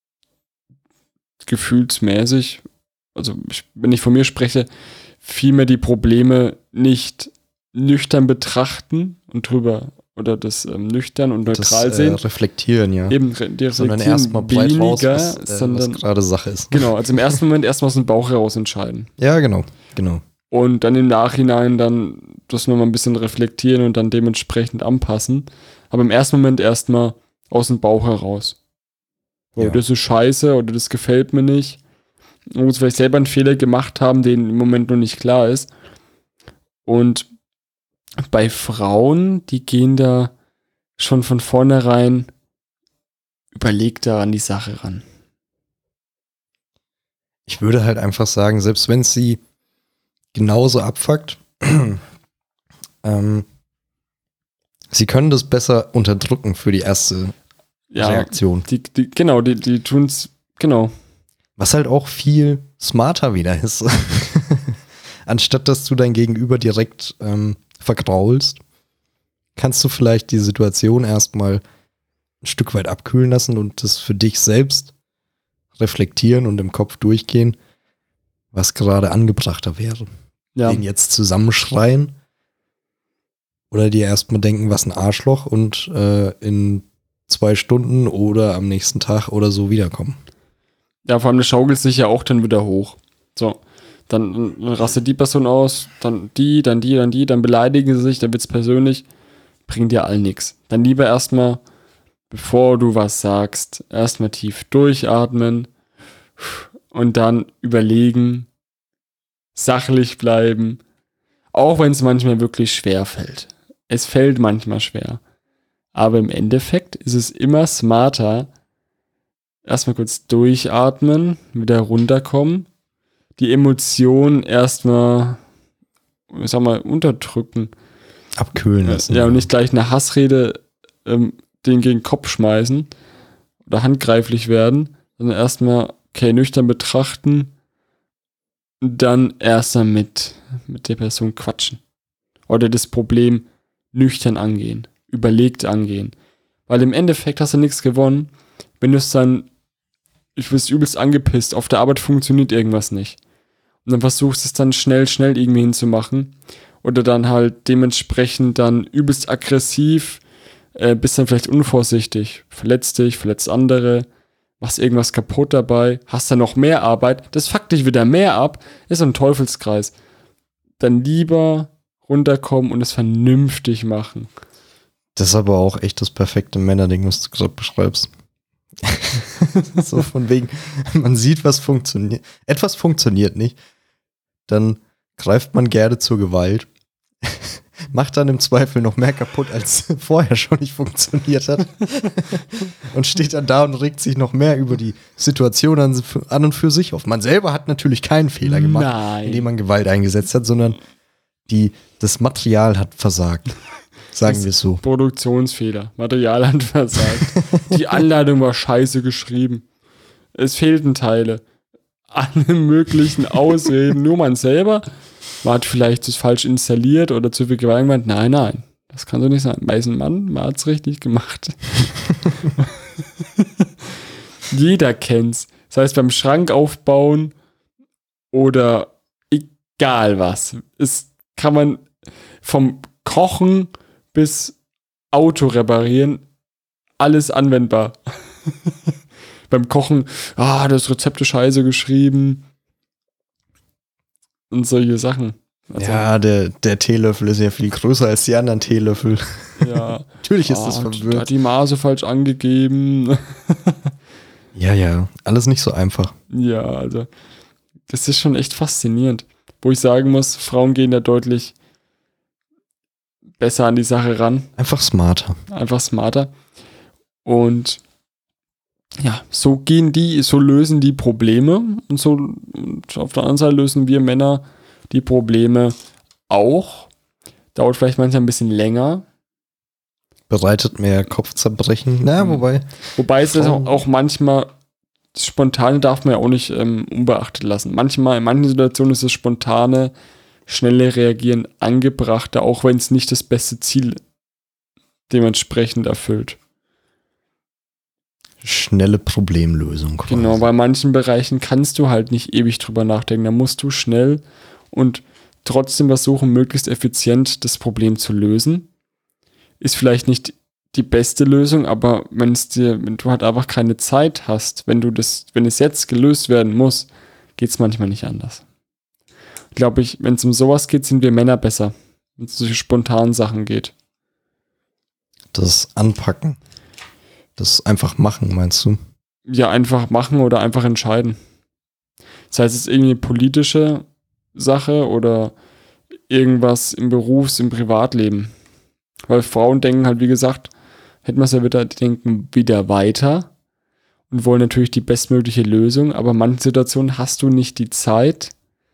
gefühlsmäßig, also wenn ich von mir spreche, vielmehr die Probleme nicht nüchtern betrachten und drüber oder das nüchtern und neutral sehen. Reflektieren, ja. Eben, die reflektieren sondern erstmal breit raus, was sondern gerade Sache ist. Genau, also im ersten Moment erstmal aus dem Bauch heraus entscheiden. Ja, genau. Und dann im Nachhinein dann das nochmal ein bisschen reflektieren und dann dementsprechend anpassen. Aber im ersten Moment erstmal aus dem Bauch heraus. Ja. Das ist scheiße oder das gefällt mir nicht. Man muss vielleicht selber einen Fehler gemacht haben, den im Moment noch nicht klar ist. Und bei Frauen, die gehen da schon von vornherein überlegter an die Sache ran. Ich würde halt einfach sagen, selbst wenn es sie genauso abfuckt, sie können das besser unterdrücken für die erste Reaktion. Die tun's, genau. Was halt auch viel smarter wieder ist. Anstatt dass du dein Gegenüber direkt vergraulst, kannst du vielleicht die Situation erstmal ein Stück weit abkühlen lassen und das für dich selbst reflektieren und im Kopf durchgehen, was gerade angebrachter wäre. Ja. Den jetzt zusammenschreien oder dir erstmal denken, was ein Arschloch und in 2 Stunden oder am nächsten Tag oder so wiederkommen. Ja, vor allem das schaukelt sich ja auch dann wieder hoch. So, dann rastet die Person aus, dann die, dann beleidigen sie sich, dann wird's persönlich, bringt ja allen nichts. Dann lieber erstmal bevor du was sagst, erstmal tief durchatmen und dann überlegen, sachlich bleiben, auch wenn es manchmal wirklich schwer fällt. Es fällt manchmal schwer. Aber im Endeffekt ist es immer smarter, erstmal kurz durchatmen, wieder runterkommen, die Emotionen erstmal, ich sag mal, unterdrücken. Abkühlen lassen. Ja, und nicht gleich eine Hassrede den gegen den Kopf schmeißen oder handgreiflich werden, sondern erstmal, okay, nüchtern betrachten und dann erstmal mit der Person quatschen. Oder das Problem nüchtern angehen, überlegt angehen. Weil im Endeffekt hast du nichts gewonnen, wenn du es dann, ich bin übelst angepisst, auf der Arbeit funktioniert irgendwas nicht. Und dann versuchst es dann schnell irgendwie hinzumachen. Oder dann halt dementsprechend dann übelst aggressiv, bist dann vielleicht unvorsichtig, verletzt dich, verletzt andere, machst irgendwas kaputt dabei, hast dann noch mehr Arbeit, das fuckt dich wieder mehr ab, ist so ein Teufelskreis. Dann lieber runterkommen und es vernünftig machen. Das ist aber auch echt das perfekte Männerding, was du gerade beschreibst. So von wegen, man sieht, was funktioniert. Etwas funktioniert nicht. Dann greift man gerne zur Gewalt. Macht dann im Zweifel noch mehr kaputt, als vorher schon nicht funktioniert hat. Und steht dann da und regt sich noch mehr über die Situation an und für sich auf. Man selber hat natürlich keinen Fehler gemacht, indem man Gewalt eingesetzt hat, sondern das Material hat versagt. Sagen wir es so. Produktionsfehler. Material hat versagt. Die Anleitung war scheiße geschrieben. Es fehlten Teile. Alle möglichen Ausreden. Nur man selber. Man hat vielleicht das falsch installiert oder zu viel Gewalt gemacht. Nein. Das kann so nicht sein. Weißen Mann, man hat es richtig gemacht. Jeder kennt's. Das heißt, beim Schrank aufbauen oder egal was. Es kann man vom Kochen bis Auto reparieren, alles anwendbar. Beim Kochen, das Rezept ist scheiße geschrieben und solche Sachen. Also, ja, der Teelöffel ist ja viel größer als die anderen Teelöffel. Ja. Natürlich ist das verwirrt. Da hat die Maße falsch angegeben. Ja, alles nicht so einfach. Ja, also das ist schon echt faszinierend. Wo ich sagen muss, Frauen gehen da deutlich besser an die Sache ran. Einfach smarter. Und ja, so lösen die Probleme und auf der anderen Seite lösen wir Männer die Probleme auch. Dauert vielleicht manchmal ein bisschen länger. Bereitet mehr Kopfzerbrechen. Wobei es auch manchmal, das Spontane darf man ja auch nicht unbeachtet lassen. In manchen Situationen ist das Spontane, schnelle Reagieren angebrachter, auch wenn es nicht das beste Ziel dementsprechend erfüllt. Schnelle Problemlösung quasi. Genau, bei manchen Bereichen kannst du halt nicht ewig drüber nachdenken. Da musst du schnell und trotzdem versuchen, möglichst effizient das Problem zu lösen. Ist vielleicht nicht die beste Lösung, aber wenn du halt einfach keine Zeit hast, wenn es jetzt gelöst werden muss, geht es manchmal nicht anders. Glaube ich, wenn es um sowas geht, sind wir Männer besser, wenn es um solche spontanen Sachen geht. Das Anpacken. Das einfach machen, meinst du? Ja, einfach machen oder einfach entscheiden. Das heißt, es ist irgendwie eine politische Sache oder irgendwas im im Privatleben. Weil Frauen denken halt, wie gesagt, hätten wir es ja wieder, die denken wieder weiter und wollen natürlich die bestmögliche Lösung, aber in manchen Situationen hast du nicht die Zeit,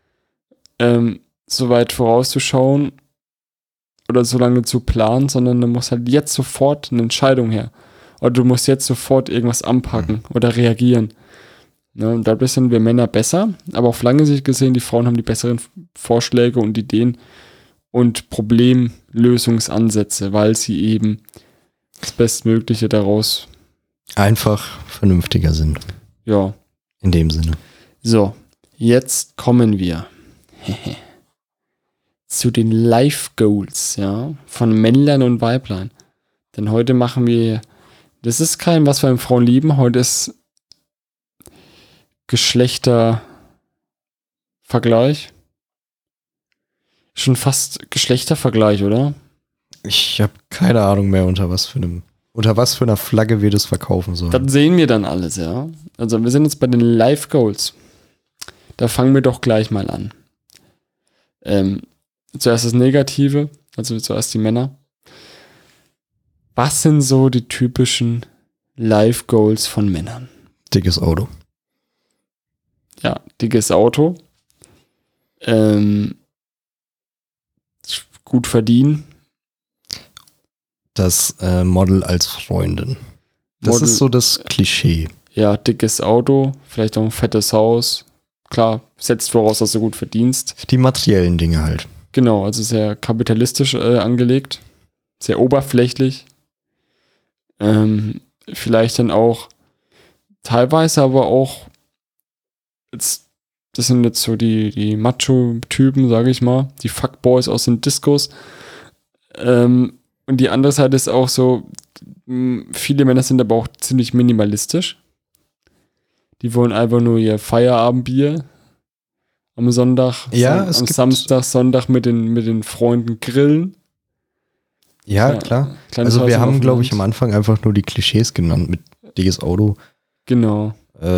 so weit vorauszuschauen oder so lange zu planen, sondern du musst halt jetzt sofort eine Entscheidung her. Oder du musst jetzt sofort irgendwas anpacken oder reagieren. Ne, und dadurch sind wir Männer besser, aber auf lange Sicht gesehen, die Frauen haben die besseren Vorschläge und Ideen und Problemlösungsansätze, weil sie eben das Bestmögliche daraus einfach vernünftiger sind. Ja. In dem Sinne. So, jetzt kommen wir zu den Life Goals, ja, von Männlein und Weiblein. Denn heute machen wir, das ist kein, was wir in Frauen lieben, heute ist Geschlechtervergleich. Schon fast Geschlechtervergleich, oder? Ich habe keine Ahnung mehr, unter was für einem unter was für einer Flagge wir das verkaufen sollen. Das sehen wir dann alles, ja. Also wir sind jetzt bei den Life Goals. Da fangen wir doch gleich mal an. Zuerst das Negative, also zuerst die Männer. Was sind so die typischen Life Goals von Männern? Dickes Auto. Ja, dickes Auto. Gut verdienen. Das Model als Freundin. Das Model, ist so das Klischee. Ja, dickes Auto, vielleicht auch ein fettes Haus. Klar, setzt voraus, dass du gut verdienst. Die materiellen Dinge halt. Genau, also sehr kapitalistisch angelegt. Sehr oberflächlich. Vielleicht dann auch teilweise aber auch jetzt, das sind jetzt so die Macho-Typen, sage ich mal, die Fuckboys aus den Discos. Und die andere Seite ist auch so, viele Männer sind aber auch ziemlich minimalistisch. Die wollen einfach nur ihr Feierabendbier am Sonntag, Ja, am Samstag, Sonntag mit den Freunden grillen. Ja, klar. Also wir haben, glaube ich, am Anfang einfach nur die Klischees genannt mit dickes Auto. Genau.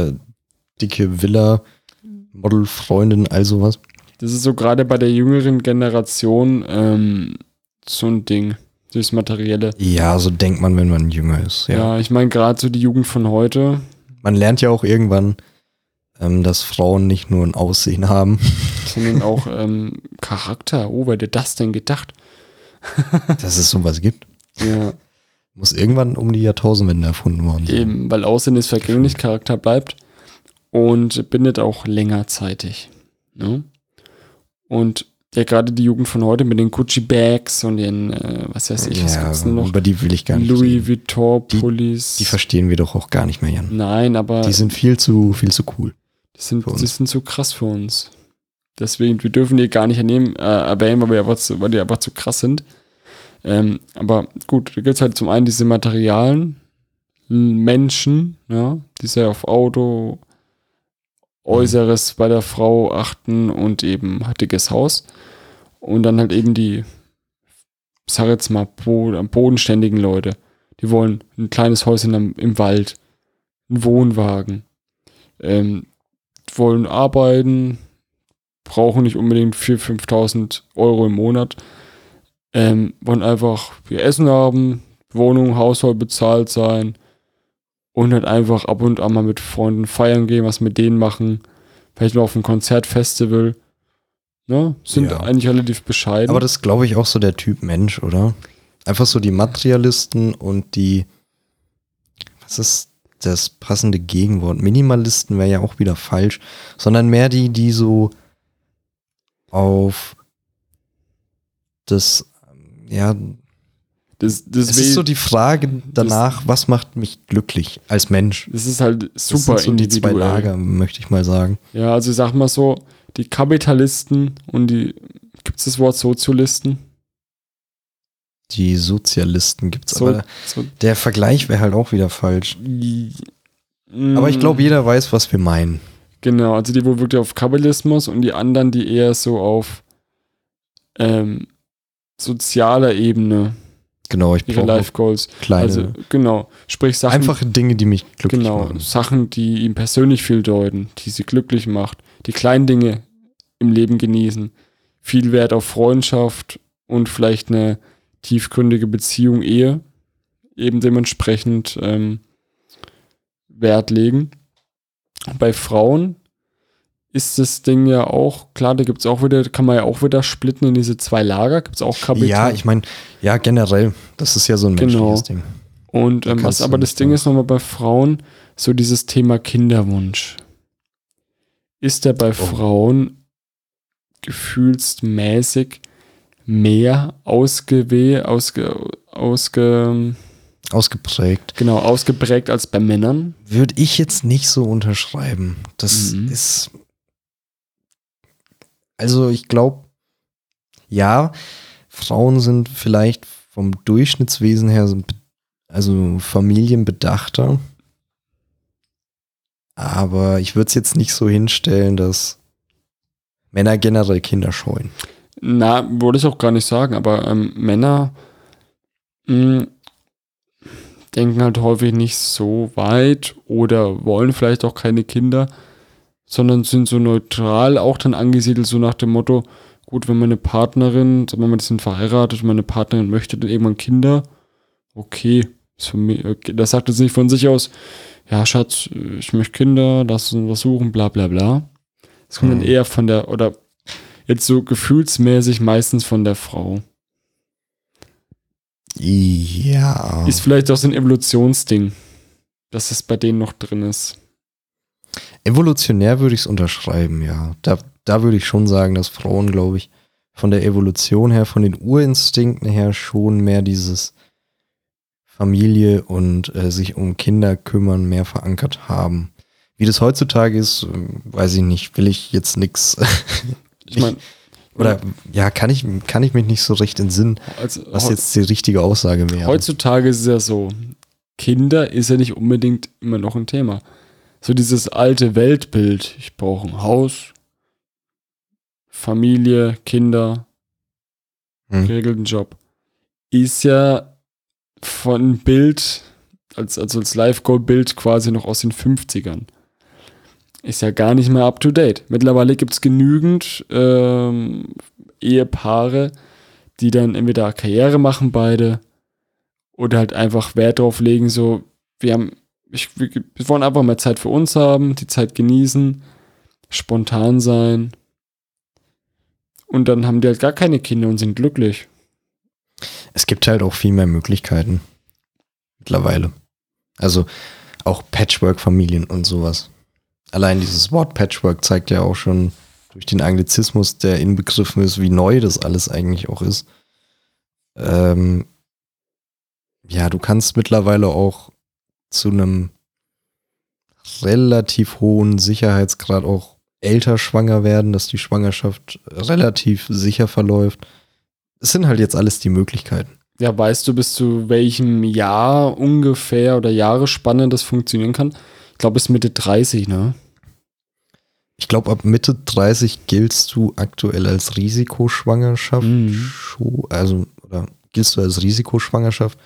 Dicke Villa, Model, Freundin, all sowas. Das ist so gerade bei der jüngeren Generation so ein Ding, das Materielle. Ja, so denkt man, wenn man jünger ist. Ja, ich meine gerade so die Jugend von heute. Man lernt ja auch irgendwann, dass Frauen nicht nur ein Aussehen haben. Sondern auch Charakter. Oh, wer hätte das denn gedacht? Dass es sowas gibt. Ja. Muss irgendwann um die Jahrtausendwende erfunden worden sein. Eben, weil Aussehen ist vergänglich, Charakter bleibt und bindet auch längerzeitig. Ne? Und ja, gerade die Jugend von heute mit den Gucci-Bags und den, was weiß ich, was gibt's denn noch? Über die will ich gar nicht Louis Vuitton-Pullis. Die verstehen wir doch auch gar nicht mehr, Jan. Nein, aber die sind viel zu cool. Die sind zu krass für uns. Deswegen, wir dürfen die gar nicht erwähnen, weil die einfach zu krass sind. Aber gut, da gibt es halt zum einen diese materialen Menschen, ja, die sehr auf Auto, Äußeres bei der Frau achten und eben dickes Haus. Und dann halt eben die, ich sag jetzt mal, bodenständigen Leute. Die wollen ein kleines Häuschen im Wald, einen Wohnwagen, wollen arbeiten, brauchen nicht unbedingt 4.000, 5.000 Euro im Monat, wollen einfach ihr Essen haben, Wohnung, Haushalt bezahlt sein und halt einfach ab und an mal mit Freunden feiern gehen, was mit denen machen, vielleicht mal auf ein Konzertfestival, ne? Sind eigentlich relativ bescheiden. Aber das ist, glaube ich, auch so der Typ Mensch, oder? Einfach so die Materialisten und die, was ist das passende Gegenwort? Minimalisten wäre ja auch wieder falsch, sondern mehr die so auf das, ja, es ist so die Frage danach, was macht mich glücklich als Mensch? Das ist halt super das sind so die zwei Lager, möchte ich mal sagen. Ja, also ich sag mal so, die Kapitalisten und gibt es das Wort Sozialisten? Die Sozialisten gibt es, aber der Vergleich wäre halt auch wieder falsch. Aber ich glaube, jeder weiß, was wir meinen. Genau, also die wohl wirklich auf Kapitalismus und die anderen, die eher so auf sozialer Ebene. Genau, ich ihre Life Goals. Kleine, also, genau, sprich Sachen. Einfache Dinge, die mich glücklich machen. Genau, Sachen, die ihm persönlich viel deuten, die sie glücklich macht. Die kleinen Dinge im Leben genießen. Viel Wert auf Freundschaft und vielleicht eine tiefgründige Beziehung, Ehe. Eben dementsprechend Wert legen. Bei Frauen ist das Ding ja auch, klar, da gibt's auch wieder, kann man ja auch wieder splitten in diese zwei Lager, gibt es auch Kapital. Ja, ich meine, ja, generell, das ist ja so ein menschliches Ding. Und was aber das Ding ist nochmal bei Frauen, so dieses Thema Kinderwunsch. Ist der bei Frauen gefühlsmäßig mehr ausgeprägt. Genau, ausgeprägt als bei Männern? Würde ich jetzt nicht so unterschreiben. Das ist, also ich glaube, ja, Frauen sind vielleicht vom Durchschnittswesen her, also familienbedachter. Aber ich würde es jetzt nicht so hinstellen, dass Männer generell Kinder scheuen. Na, wollte ich auch gar nicht sagen, aber Männer, da denken halt häufig nicht so weit oder wollen vielleicht auch keine Kinder, sondern sind so neutral auch dann angesiedelt, so nach dem Motto, gut, wenn meine Partnerin, sagen wir mal, die sind verheiratet und meine Partnerin möchte dann irgendwann Kinder, okay, ist für mich, okay. Das sagt jetzt nicht von sich aus, ja, Schatz, ich möchte Kinder, lass uns was suchen, bla bla bla. Das kommt dann eher von der, oder jetzt so gefühlsmäßig meistens von der Frau. Ja. Ist vielleicht auch so ein Evolutionsding, dass es bei denen noch drin ist. Evolutionär würde ich es unterschreiben, ja. Da würde ich schon sagen, dass Frauen, glaube ich, von der Evolution her, von den Urinstinkten her schon mehr dieses Familie und sich um Kinder kümmern mehr verankert haben. Wie das heutzutage ist, weiß ich nicht, will ich jetzt nix. Ich meine, oder ja, kann ich mich nicht so recht entsinnen, was jetzt die richtige Aussage wäre. Heutzutage ist es ja so, Kinder ist ja nicht unbedingt immer noch ein Thema. So dieses alte Weltbild, ich brauche ein Haus, Familie, Kinder, geregelten Job, ist ja von Bild, als Live-Goal-Bild quasi noch aus den 50ern. Ist ja gar nicht mehr up to date. Mittlerweile gibt es genügend Ehepaare, die dann entweder Karriere machen beide oder halt einfach Wert drauf legen, so, wir wollen einfach mehr Zeit für uns haben, die Zeit genießen, spontan sein und dann haben die halt gar keine Kinder und sind glücklich. Es gibt halt auch viel mehr Möglichkeiten mittlerweile. Also auch Patchwork-Familien und sowas. Allein dieses Wort Patchwork zeigt ja auch schon durch den Anglizismus, der inbegriffen ist, wie neu das alles eigentlich auch ist. Ja, du kannst mittlerweile auch zu einem relativ hohen Sicherheitsgrad auch älter schwanger werden, dass die Schwangerschaft relativ sicher verläuft. Es sind halt jetzt alles die Möglichkeiten. Ja, weißt du, bis zu welchem Jahr ungefähr oder Jahresspanne das funktionieren kann? Ich glaube, bis Mitte 30, ne? Ich glaube, ab Mitte 30 giltst du aktuell als Risikoschwangerschaft. Also, oder giltst du als Risikoschwangerschaft.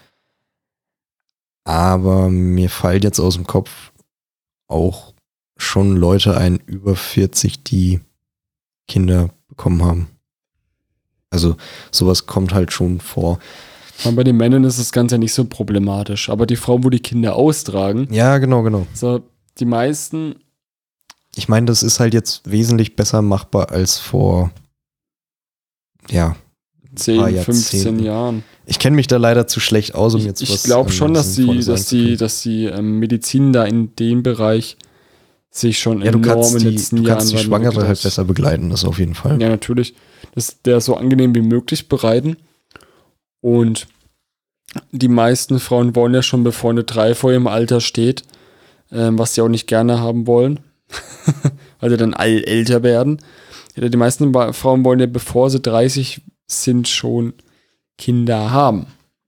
Aber mir fällt jetzt aus dem Kopf auch schon Leute ein, über 40, die Kinder bekommen haben. Also, sowas kommt halt schon vor. Und bei den Männern ist das Ganze ja nicht so problematisch. Aber die Frauen, wo die Kinder austragen. Ja, genau. So, die meisten. Ich meine, das ist halt jetzt wesentlich besser machbar als vor, 10, 15 Jahren. Ich kenne mich da leider zu schlecht aus, um jetzt was Ich glaube schon, dass die Medizin da in dem Bereich sich schon enorm in den letzten Jahren. Du kannst die Schwangere halt besser begleiten, das auf jeden Fall. Ja, natürlich. Der so angenehm wie möglich bereiten. Und die meisten Frauen wollen ja schon, bevor eine 3 vor ihrem Alter steht, was sie auch nicht gerne haben wollen, weil sie dann älter werden. Ja, die meisten Frauen wollen ja, bevor sie 30 sind, schon Kinder haben.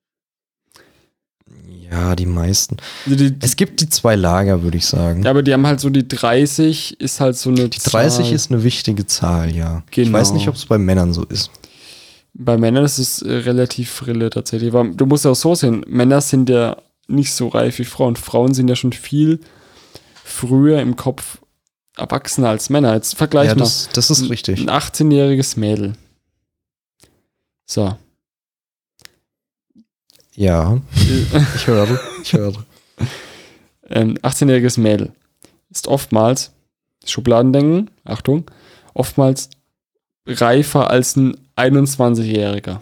Ja, die meisten. Also es gibt die 2 Lager, würde ich sagen. Ja, aber die haben halt so, die 30 ist halt so eine Die 30 Zahl. ist eine wichtige Zahl, ja. Genau. Ich weiß nicht, ob es bei Männern so ist. Bei Männern ist es relativ frille tatsächlich. Aber du musst ja auch so sehen, Männer sind ja nicht so reif wie Frauen. Frauen sind ja schon viel früher im Kopf erwachsener als Männer. Jetzt vergleich mal. Das ist richtig. Ein 18-jähriges Mädel. So. Ja, ich höre. 18-jähriges Mädel ist oftmals, Schubladendenken, Achtung, oftmals reifer als ein 21-Jähriger.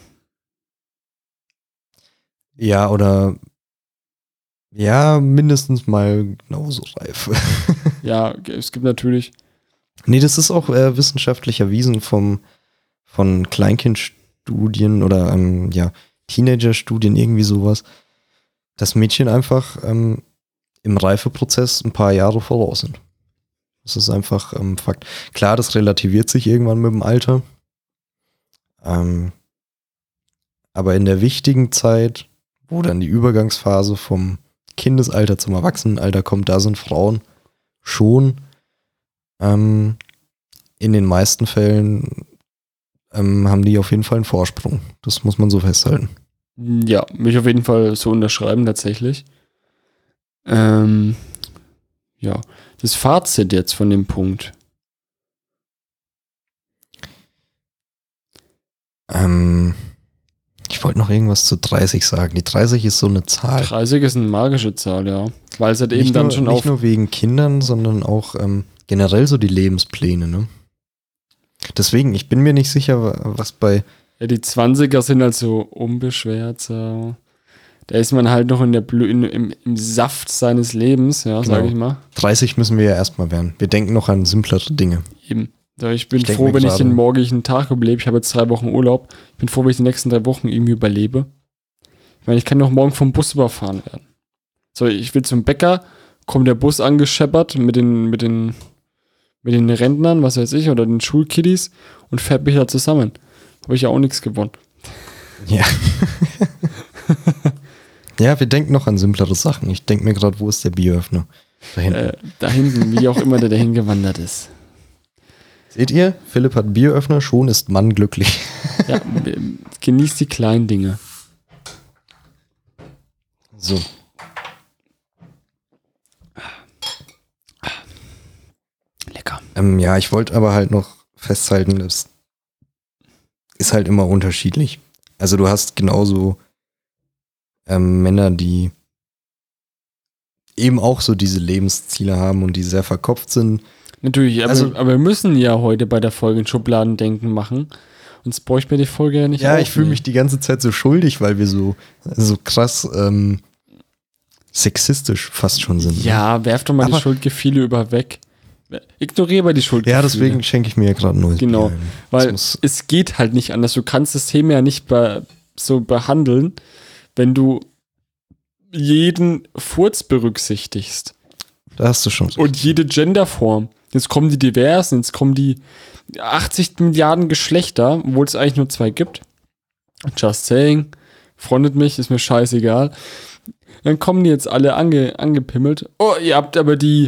Ja, oder mindestens mal genauso reif. Ja, es gibt natürlich. Nee, das ist auch wissenschaftlich erwiesen von Kleinkindstudien oder Teenagerstudien, irgendwie sowas, dass Mädchen einfach im Reifeprozess ein paar Jahre voraus sind. Das ist einfach Fakt. Klar, das relativiert sich irgendwann mit dem Alter. Aber in der wichtigen Zeit, wo dann die Übergangsphase vom Kindesalter zum Erwachsenenalter kommt, da sind Frauen schon in den meisten Fällen haben die auf jeden Fall einen Vorsprung. Das muss man so festhalten. Ja, mich auf jeden Fall so unterschreiben tatsächlich. Ja, das Fazit jetzt von dem Punkt. Ich wollte noch irgendwas zu 30 sagen. Die 30 ist so eine Zahl. 30 ist eine magische Zahl, ja. Weil es halt eben Nicht dann nur, schon nicht nur wegen Kindern, sondern auch generell so die Lebenspläne, ne? Deswegen, ich bin mir nicht sicher, was bei... Ja, die 20er sind halt so unbeschwert, so. Da ist man halt noch in der im Saft seines Lebens, ja, Genau. sage ich mal. 30 müssen wir ja erstmal werden. Wir denken noch an simplere Dinge. Eben. So, ich bin Ich denk froh, mir wenn ich gerade- den morgigen Tag überlebe. Ich habe jetzt 3 Wochen Urlaub. Ich bin froh, wenn ich die nächsten 3 Wochen irgendwie überlebe. Ich meine, ich kann doch morgen vom Bus überfahren werden. So, ich will zum Bäcker, kommt der Bus angescheppert mit den Rentnern, was weiß ich, oder den Schulkiddies und fährt mich da zusammen. Habe ich ja auch nichts gewonnen. Ja. Ja, wir denken noch an simplere Sachen. Ich denke mir gerade, wo ist der Bieröffner? Da hinten. Da hinten, wie auch immer der dahin gewandert ist. Seht ihr? Philipp hat Bieröffner, schon ist Mann glücklich. Ja, genießt die kleinen Dinge. So. Lecker. Ja, ich wollte aber halt noch festhalten, das ist halt immer unterschiedlich. Also du hast genauso Männer, die eben auch so diese Lebensziele haben und die sehr verkopft sind. Natürlich, Also- aber wir müssen ja heute bei der Folge ein Schubladendenken machen. Sonst bräuchte ich mir die Folge ja nicht Ja, ich fühle aufnehmen. mich die ganze Zeit so schuldig, weil wir so krass sexistisch fast schon sind. Ne? Ja, werf doch mal die Aber- Schuldgefühle weg. Ignoriere mal die Schuldgefühle. Ja, deswegen schenke ich mir ja gerade ein neues Genau, Bier ein. Weil Das muss- es geht halt nicht anders. Du kannst das Thema ja nicht so behandeln, wenn du jeden Furz berücksichtigst. Da hast du schon. Und jede Genderform. Jetzt kommen die diversen, jetzt kommen die 80 Milliarden Geschlechter, obwohl es eigentlich nur 2 gibt. Just saying. Freundet mich, ist mir scheißegal. Dann kommen die jetzt alle angepimmelt. Oh, ihr habt aber die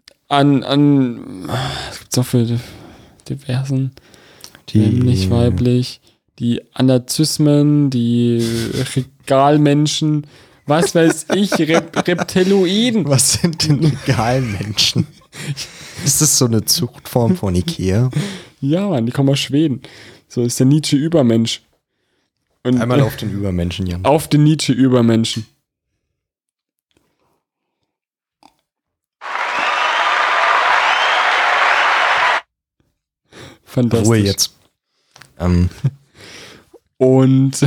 was gibt's noch für diversen? Männlich, weiblich, die Anazismen, die Regalmenschen, was weiß ich, Reptiloiden. Was sind denn Legalmenschen? Ist das so eine Zuchtform von Ikea? Ja, Mann, die kommen aus Schweden. So ist der Nietzsche-Übermensch. Und Einmal auf den Übermenschen, Jan. auf den Nietzsche-Übermenschen. Fantastisch. Ruhe jetzt. Und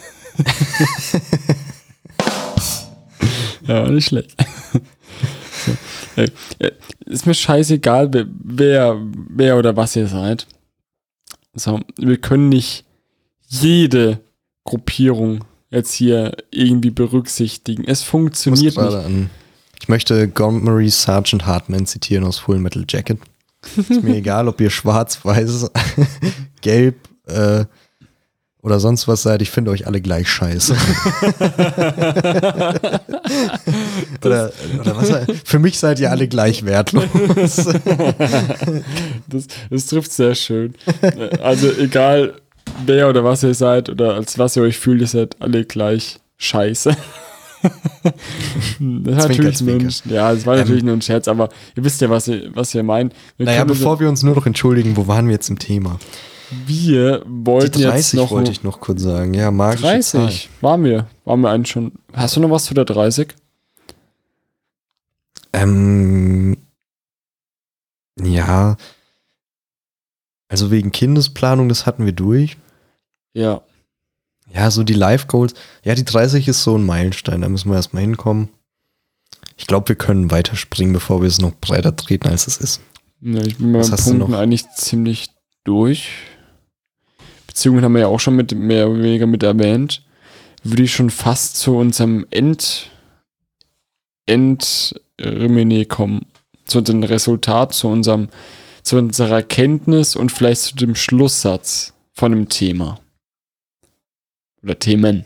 ja, nicht schlecht. So. Ist mir scheißegal, wer oder was ihr seid. So, wir können nicht jede Gruppierung jetzt hier irgendwie berücksichtigen. Es Ich muss funktioniert nicht. gerade an. Ich möchte Montgomery Sergeant Hartman zitieren aus Full Metal Jacket. Ist mir egal, ob ihr schwarz, weiß, gelb oder sonst was seid. Ich finde euch alle gleich scheiße. oder was? Für mich seid ihr alle gleich wertlos. Das trifft sehr schön. Also egal, wer oder was ihr seid oder als was ihr euch fühlt, ihr seid alle gleich scheiße. Das war natürlich Zwinker. ja, es war natürlich nur ein Scherz, aber ihr wisst ja, was ihr meint. Naja, bevor wir uns nur noch entschuldigen, wo waren wir jetzt im Thema? Wir Die wollten 30 jetzt noch wollte ich noch kurz sagen. Ja, magische 30. Waren wir eigentlich schon. Hast du noch was zu der 30? Ja. Also wegen Kindesplanung, das hatten wir durch. Ja. Ja, so die Life Goals. Ja, die 30 ist so ein Meilenstein, da müssen wir erstmal hinkommen. Ich glaube, wir können weiterspringen, bevor wir es noch breiter treten, als es ist. Ja, ich bin bei Was den hast du Punkten noch? eigentlich ziemlich durch. Beziehungen haben wir ja auch schon mehr oder weniger mit erwähnt. Würde ich schon fast zu unserem Endremine kommen. Zu dem Resultat, zu unserer Erkenntnis und vielleicht zu dem Schlusssatz von dem Thema. Oder Themen.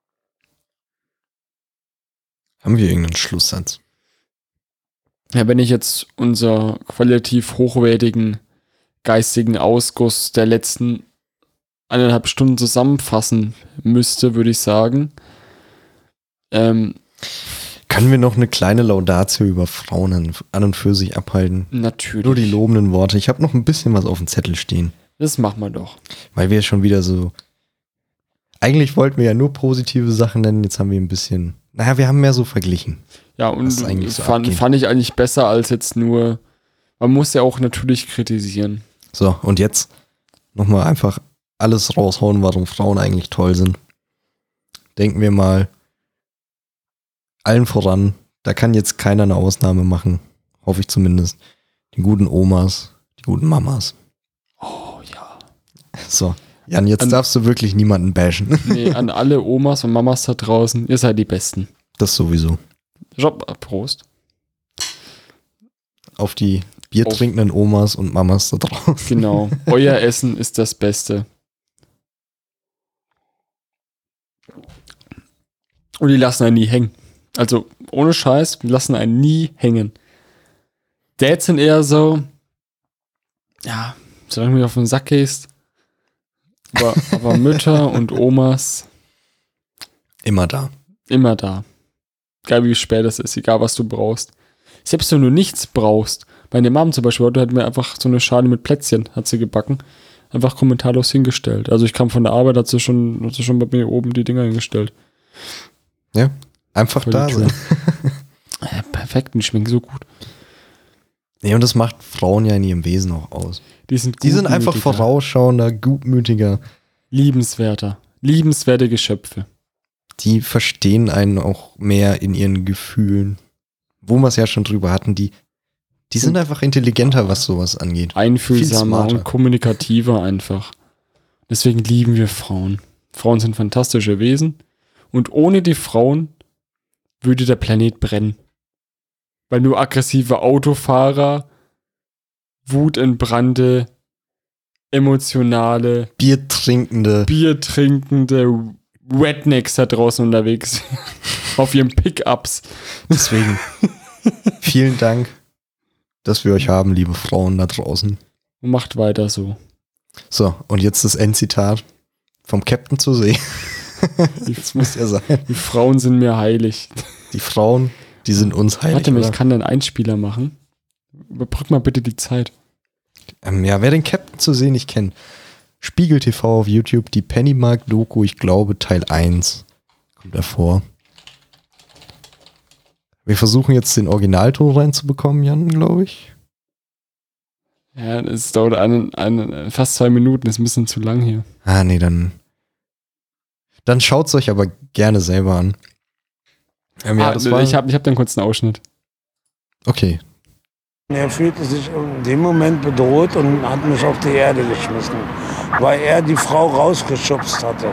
Haben wir irgendeinen Schlusssatz? Ja, wenn ich jetzt unser qualitativ hochwertigen geistigen Ausguss der letzten 1,5 Stunden zusammenfassen müsste, würde ich sagen. Können Können wir noch eine kleine Laudatio über Frauen an und für sich abhalten? Natürlich. Nur die lobenden Worte. Ich habe noch ein bisschen was auf dem Zettel stehen. Das machen wir doch. Weil wir schon wieder so... Eigentlich wollten wir ja nur positive Sachen nennen, jetzt haben wir ein bisschen... Naja, wir haben mehr so verglichen. Ja, und Was eigentlich so fand ich eigentlich besser als jetzt nur... Man muss ja auch natürlich kritisieren. So, und jetzt nochmal einfach alles raushauen, warum Frauen eigentlich toll sind. Denken wir mal allen voran, da kann jetzt keiner eine Ausnahme machen. Hoffe ich zumindest. Die guten Omas, die guten Mamas. Oh ja. So, Jan, jetzt darfst du wirklich niemanden bashen. Nee, an alle Omas und Mamas da draußen, ihr seid die Besten. Das sowieso. Prost. Auf die biertrinkenden Omas und Mamas da draußen. Genau. Euer Essen ist das Beste. Und die lassen einen nie hängen. Also, ohne Scheiß, die lassen einen nie hängen. Dads sind eher so, ja, solange du mir auf den Sack gehst. Aber Mütter und Omas Immer da. immer da. Egal wie spät es ist, egal was du brauchst. Selbst wenn du nichts brauchst. Meine Mom zum Beispiel, die hat mir einfach so eine Schale mit Plätzchen, hat sie gebacken, einfach kommentarlos hingestellt. Also ich kam von der Arbeit, hat sie schon bei mir oben die Dinger hingestellt. Ja, einfach Voll da die sein. Ja, perfekt, die schmecken so gut. Nee, und das macht Frauen ja in ihrem Wesen auch aus. Die sind einfach gutmütiger, vorausschauender, gutmütiger. liebenswerte Geschöpfe. Die verstehen einen auch mehr in ihren Gefühlen. Wo wir es ja schon drüber hatten, die sind einfach intelligenter, was sowas angeht. Einfühlsamer Viel smarter. und kommunikativer einfach. Deswegen lieben wir Frauen. Frauen sind fantastische Wesen. Und ohne die Frauen würde der Planet brennen. Weil nur aggressive Autofahrer, wutentbrannte, emotionale, Biertrinkende. biertrinkende Rednecks da draußen unterwegs sind. Auf ihren Pickups. Deswegen vielen Dank, dass wir euch haben, liebe Frauen da draußen. Macht weiter so. So, und jetzt das Endzitat vom Captain zur See. Das muss ja sein. Die Frauen sind mir heilig. Die Frauen, die sind uns heilig. Warte mal, ich oder? kann einen Einspieler machen. Überbrück mal bitte die Zeit. Ja, wer den Captain zur See nicht kennt, Spiegel TV auf YouTube, die Pennymark-Doku, ich glaube Teil 1 kommt davor. Wir versuchen jetzt den Originalton reinzubekommen, Jan, glaube ich. Ja, es dauert fast 2 Minuten, ist ein bisschen zu lang hier. Ah, nee, dann schaut es euch aber gerne selber an. Ich hab den kurzen Ausschnitt. Okay. Er fühlte sich in dem Moment bedroht und hat mich auf die Erde geschmissen, weil er die Frau rausgeschubst hatte.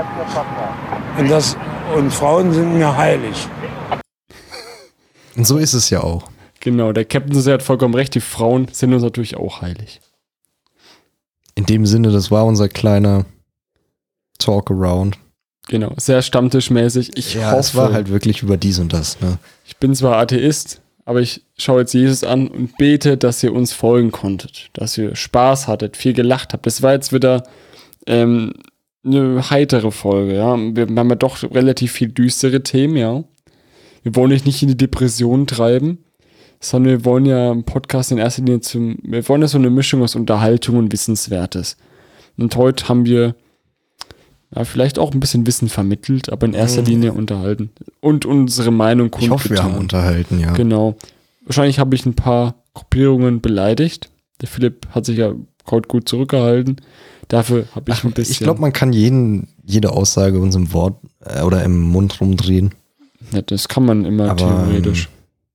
Und Frauen sind mir heilig. Und so ist es ja auch. Genau, der Captain hat vollkommen recht, die Frauen sind uns natürlich auch heilig. In dem Sinne, das war unser kleiner Talk-Around. Genau, sehr stammtischmäßig. Ich hoffe, es war halt wirklich über dies und das. Ne? ich bin zwar Atheist, aber ich schaue jetzt Jesus an und bete, dass ihr uns folgen konntet, dass ihr Spaß hattet, viel gelacht habt. Das war jetzt wieder eine heitere Folge, ja. Wir haben ja doch relativ viel düstere Themen, ja. Wir wollen euch nicht in die Depression treiben, sondern wir wollen ja im Podcast in erster Linie wir wollen ja so eine Mischung aus Unterhaltung und Wissenswertes. Und heute haben wir ja, vielleicht auch ein bisschen Wissen vermittelt, aber in erster Linie unterhalten. Und unsere Meinung kundgetan. Ich hoffe, wir haben unterhalten, ja. Genau. Wahrscheinlich habe ich ein paar Gruppierungen beleidigt. Der Philipp hat sich ja gut zurückgehalten. Dafür habe ich ein bisschen... Ich glaube, man kann jede Aussage uns im Wort oder im Mund rumdrehen. Ja, das kann man immer aber, theoretisch.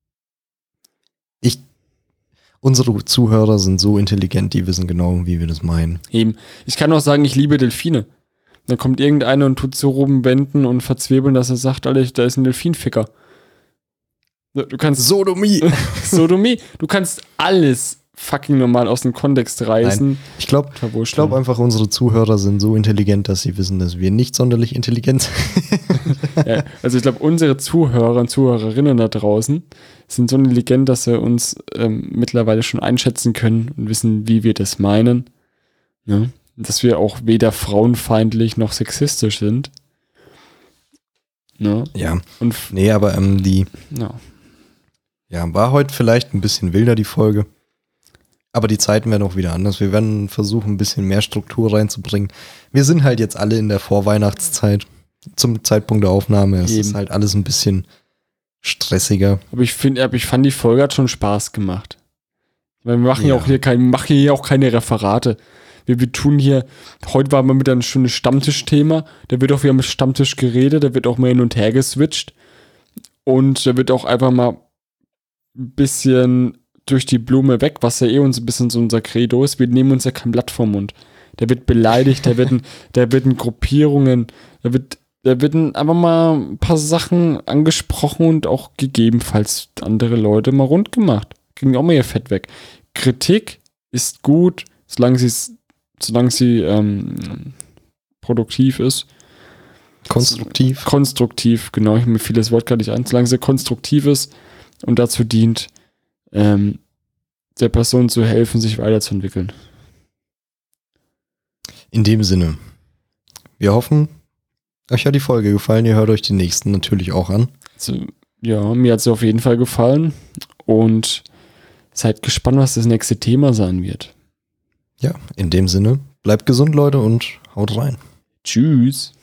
Unsere Zuhörer sind so intelligent, die wissen genau, wie wir das meinen. Eben. Ich kann auch sagen, ich liebe Delfine. Dann kommt irgendeiner und tut so rumwenden und verzwirbeln, dass er sagt, Alter, da ist ein Delfinficker. Du kannst Sodomie. Sodomie. Du kannst alles fucking normal aus dem Kontext reißen. Nein, ich glaube einfach, unsere Zuhörer sind so intelligent, dass sie wissen, dass wir nicht sonderlich intelligent sind. Ja, also ich glaube, unsere Zuhörer und Zuhörerinnen da draußen sind so intelligent, dass sie uns mittlerweile schon einschätzen können und wissen, wie wir das meinen. Ja? Dass wir auch weder frauenfeindlich noch sexistisch sind. Ne? Ja. Und Nee, aber ja. war heute vielleicht ein bisschen wilder, die Folge. Aber die Zeiten werden auch wieder anders. Wir werden versuchen, ein bisschen mehr Struktur reinzubringen. Wir sind halt jetzt alle in der Vorweihnachtszeit. Zum Zeitpunkt der Aufnahme. Es ist halt alles ein bisschen stressiger. Aber ich fand, die Folge hat schon Spaß gemacht. Weil wir machen Ja. hier auch keine Referate. Wir tun hier, heute war mal wieder ein schönes Stammtischthema. Da wird auch wieder mit Stammtisch geredet, da wird auch mal hin und her geswitcht. Und da wird auch einfach mal ein bisschen durch die Blume weg, was ja uns ein bisschen so unser Credo ist. Wir nehmen uns ja kein Blatt vom Mund. Da wird beleidigt, da werden Gruppierungen, da werden einfach mal ein paar Sachen angesprochen und auch gegebenenfalls andere Leute mal rund gemacht. Kriegen auch mal ihr Fett weg. Kritik ist gut, solange sie produktiv ist. Konstruktiv, genau. Mir fiel das Wort gar nicht ein. Solange sie konstruktiv ist und dazu dient, der Person zu helfen, sich weiterzuentwickeln. In dem Sinne, wir hoffen, euch hat die Folge gefallen. Ihr hört euch die nächsten natürlich auch an. Also, ja, mir hat es auf jeden Fall gefallen und seid gespannt, was das nächste Thema sein wird. Ja, in dem Sinne, bleibt gesund, Leute, und haut rein. Tschüss.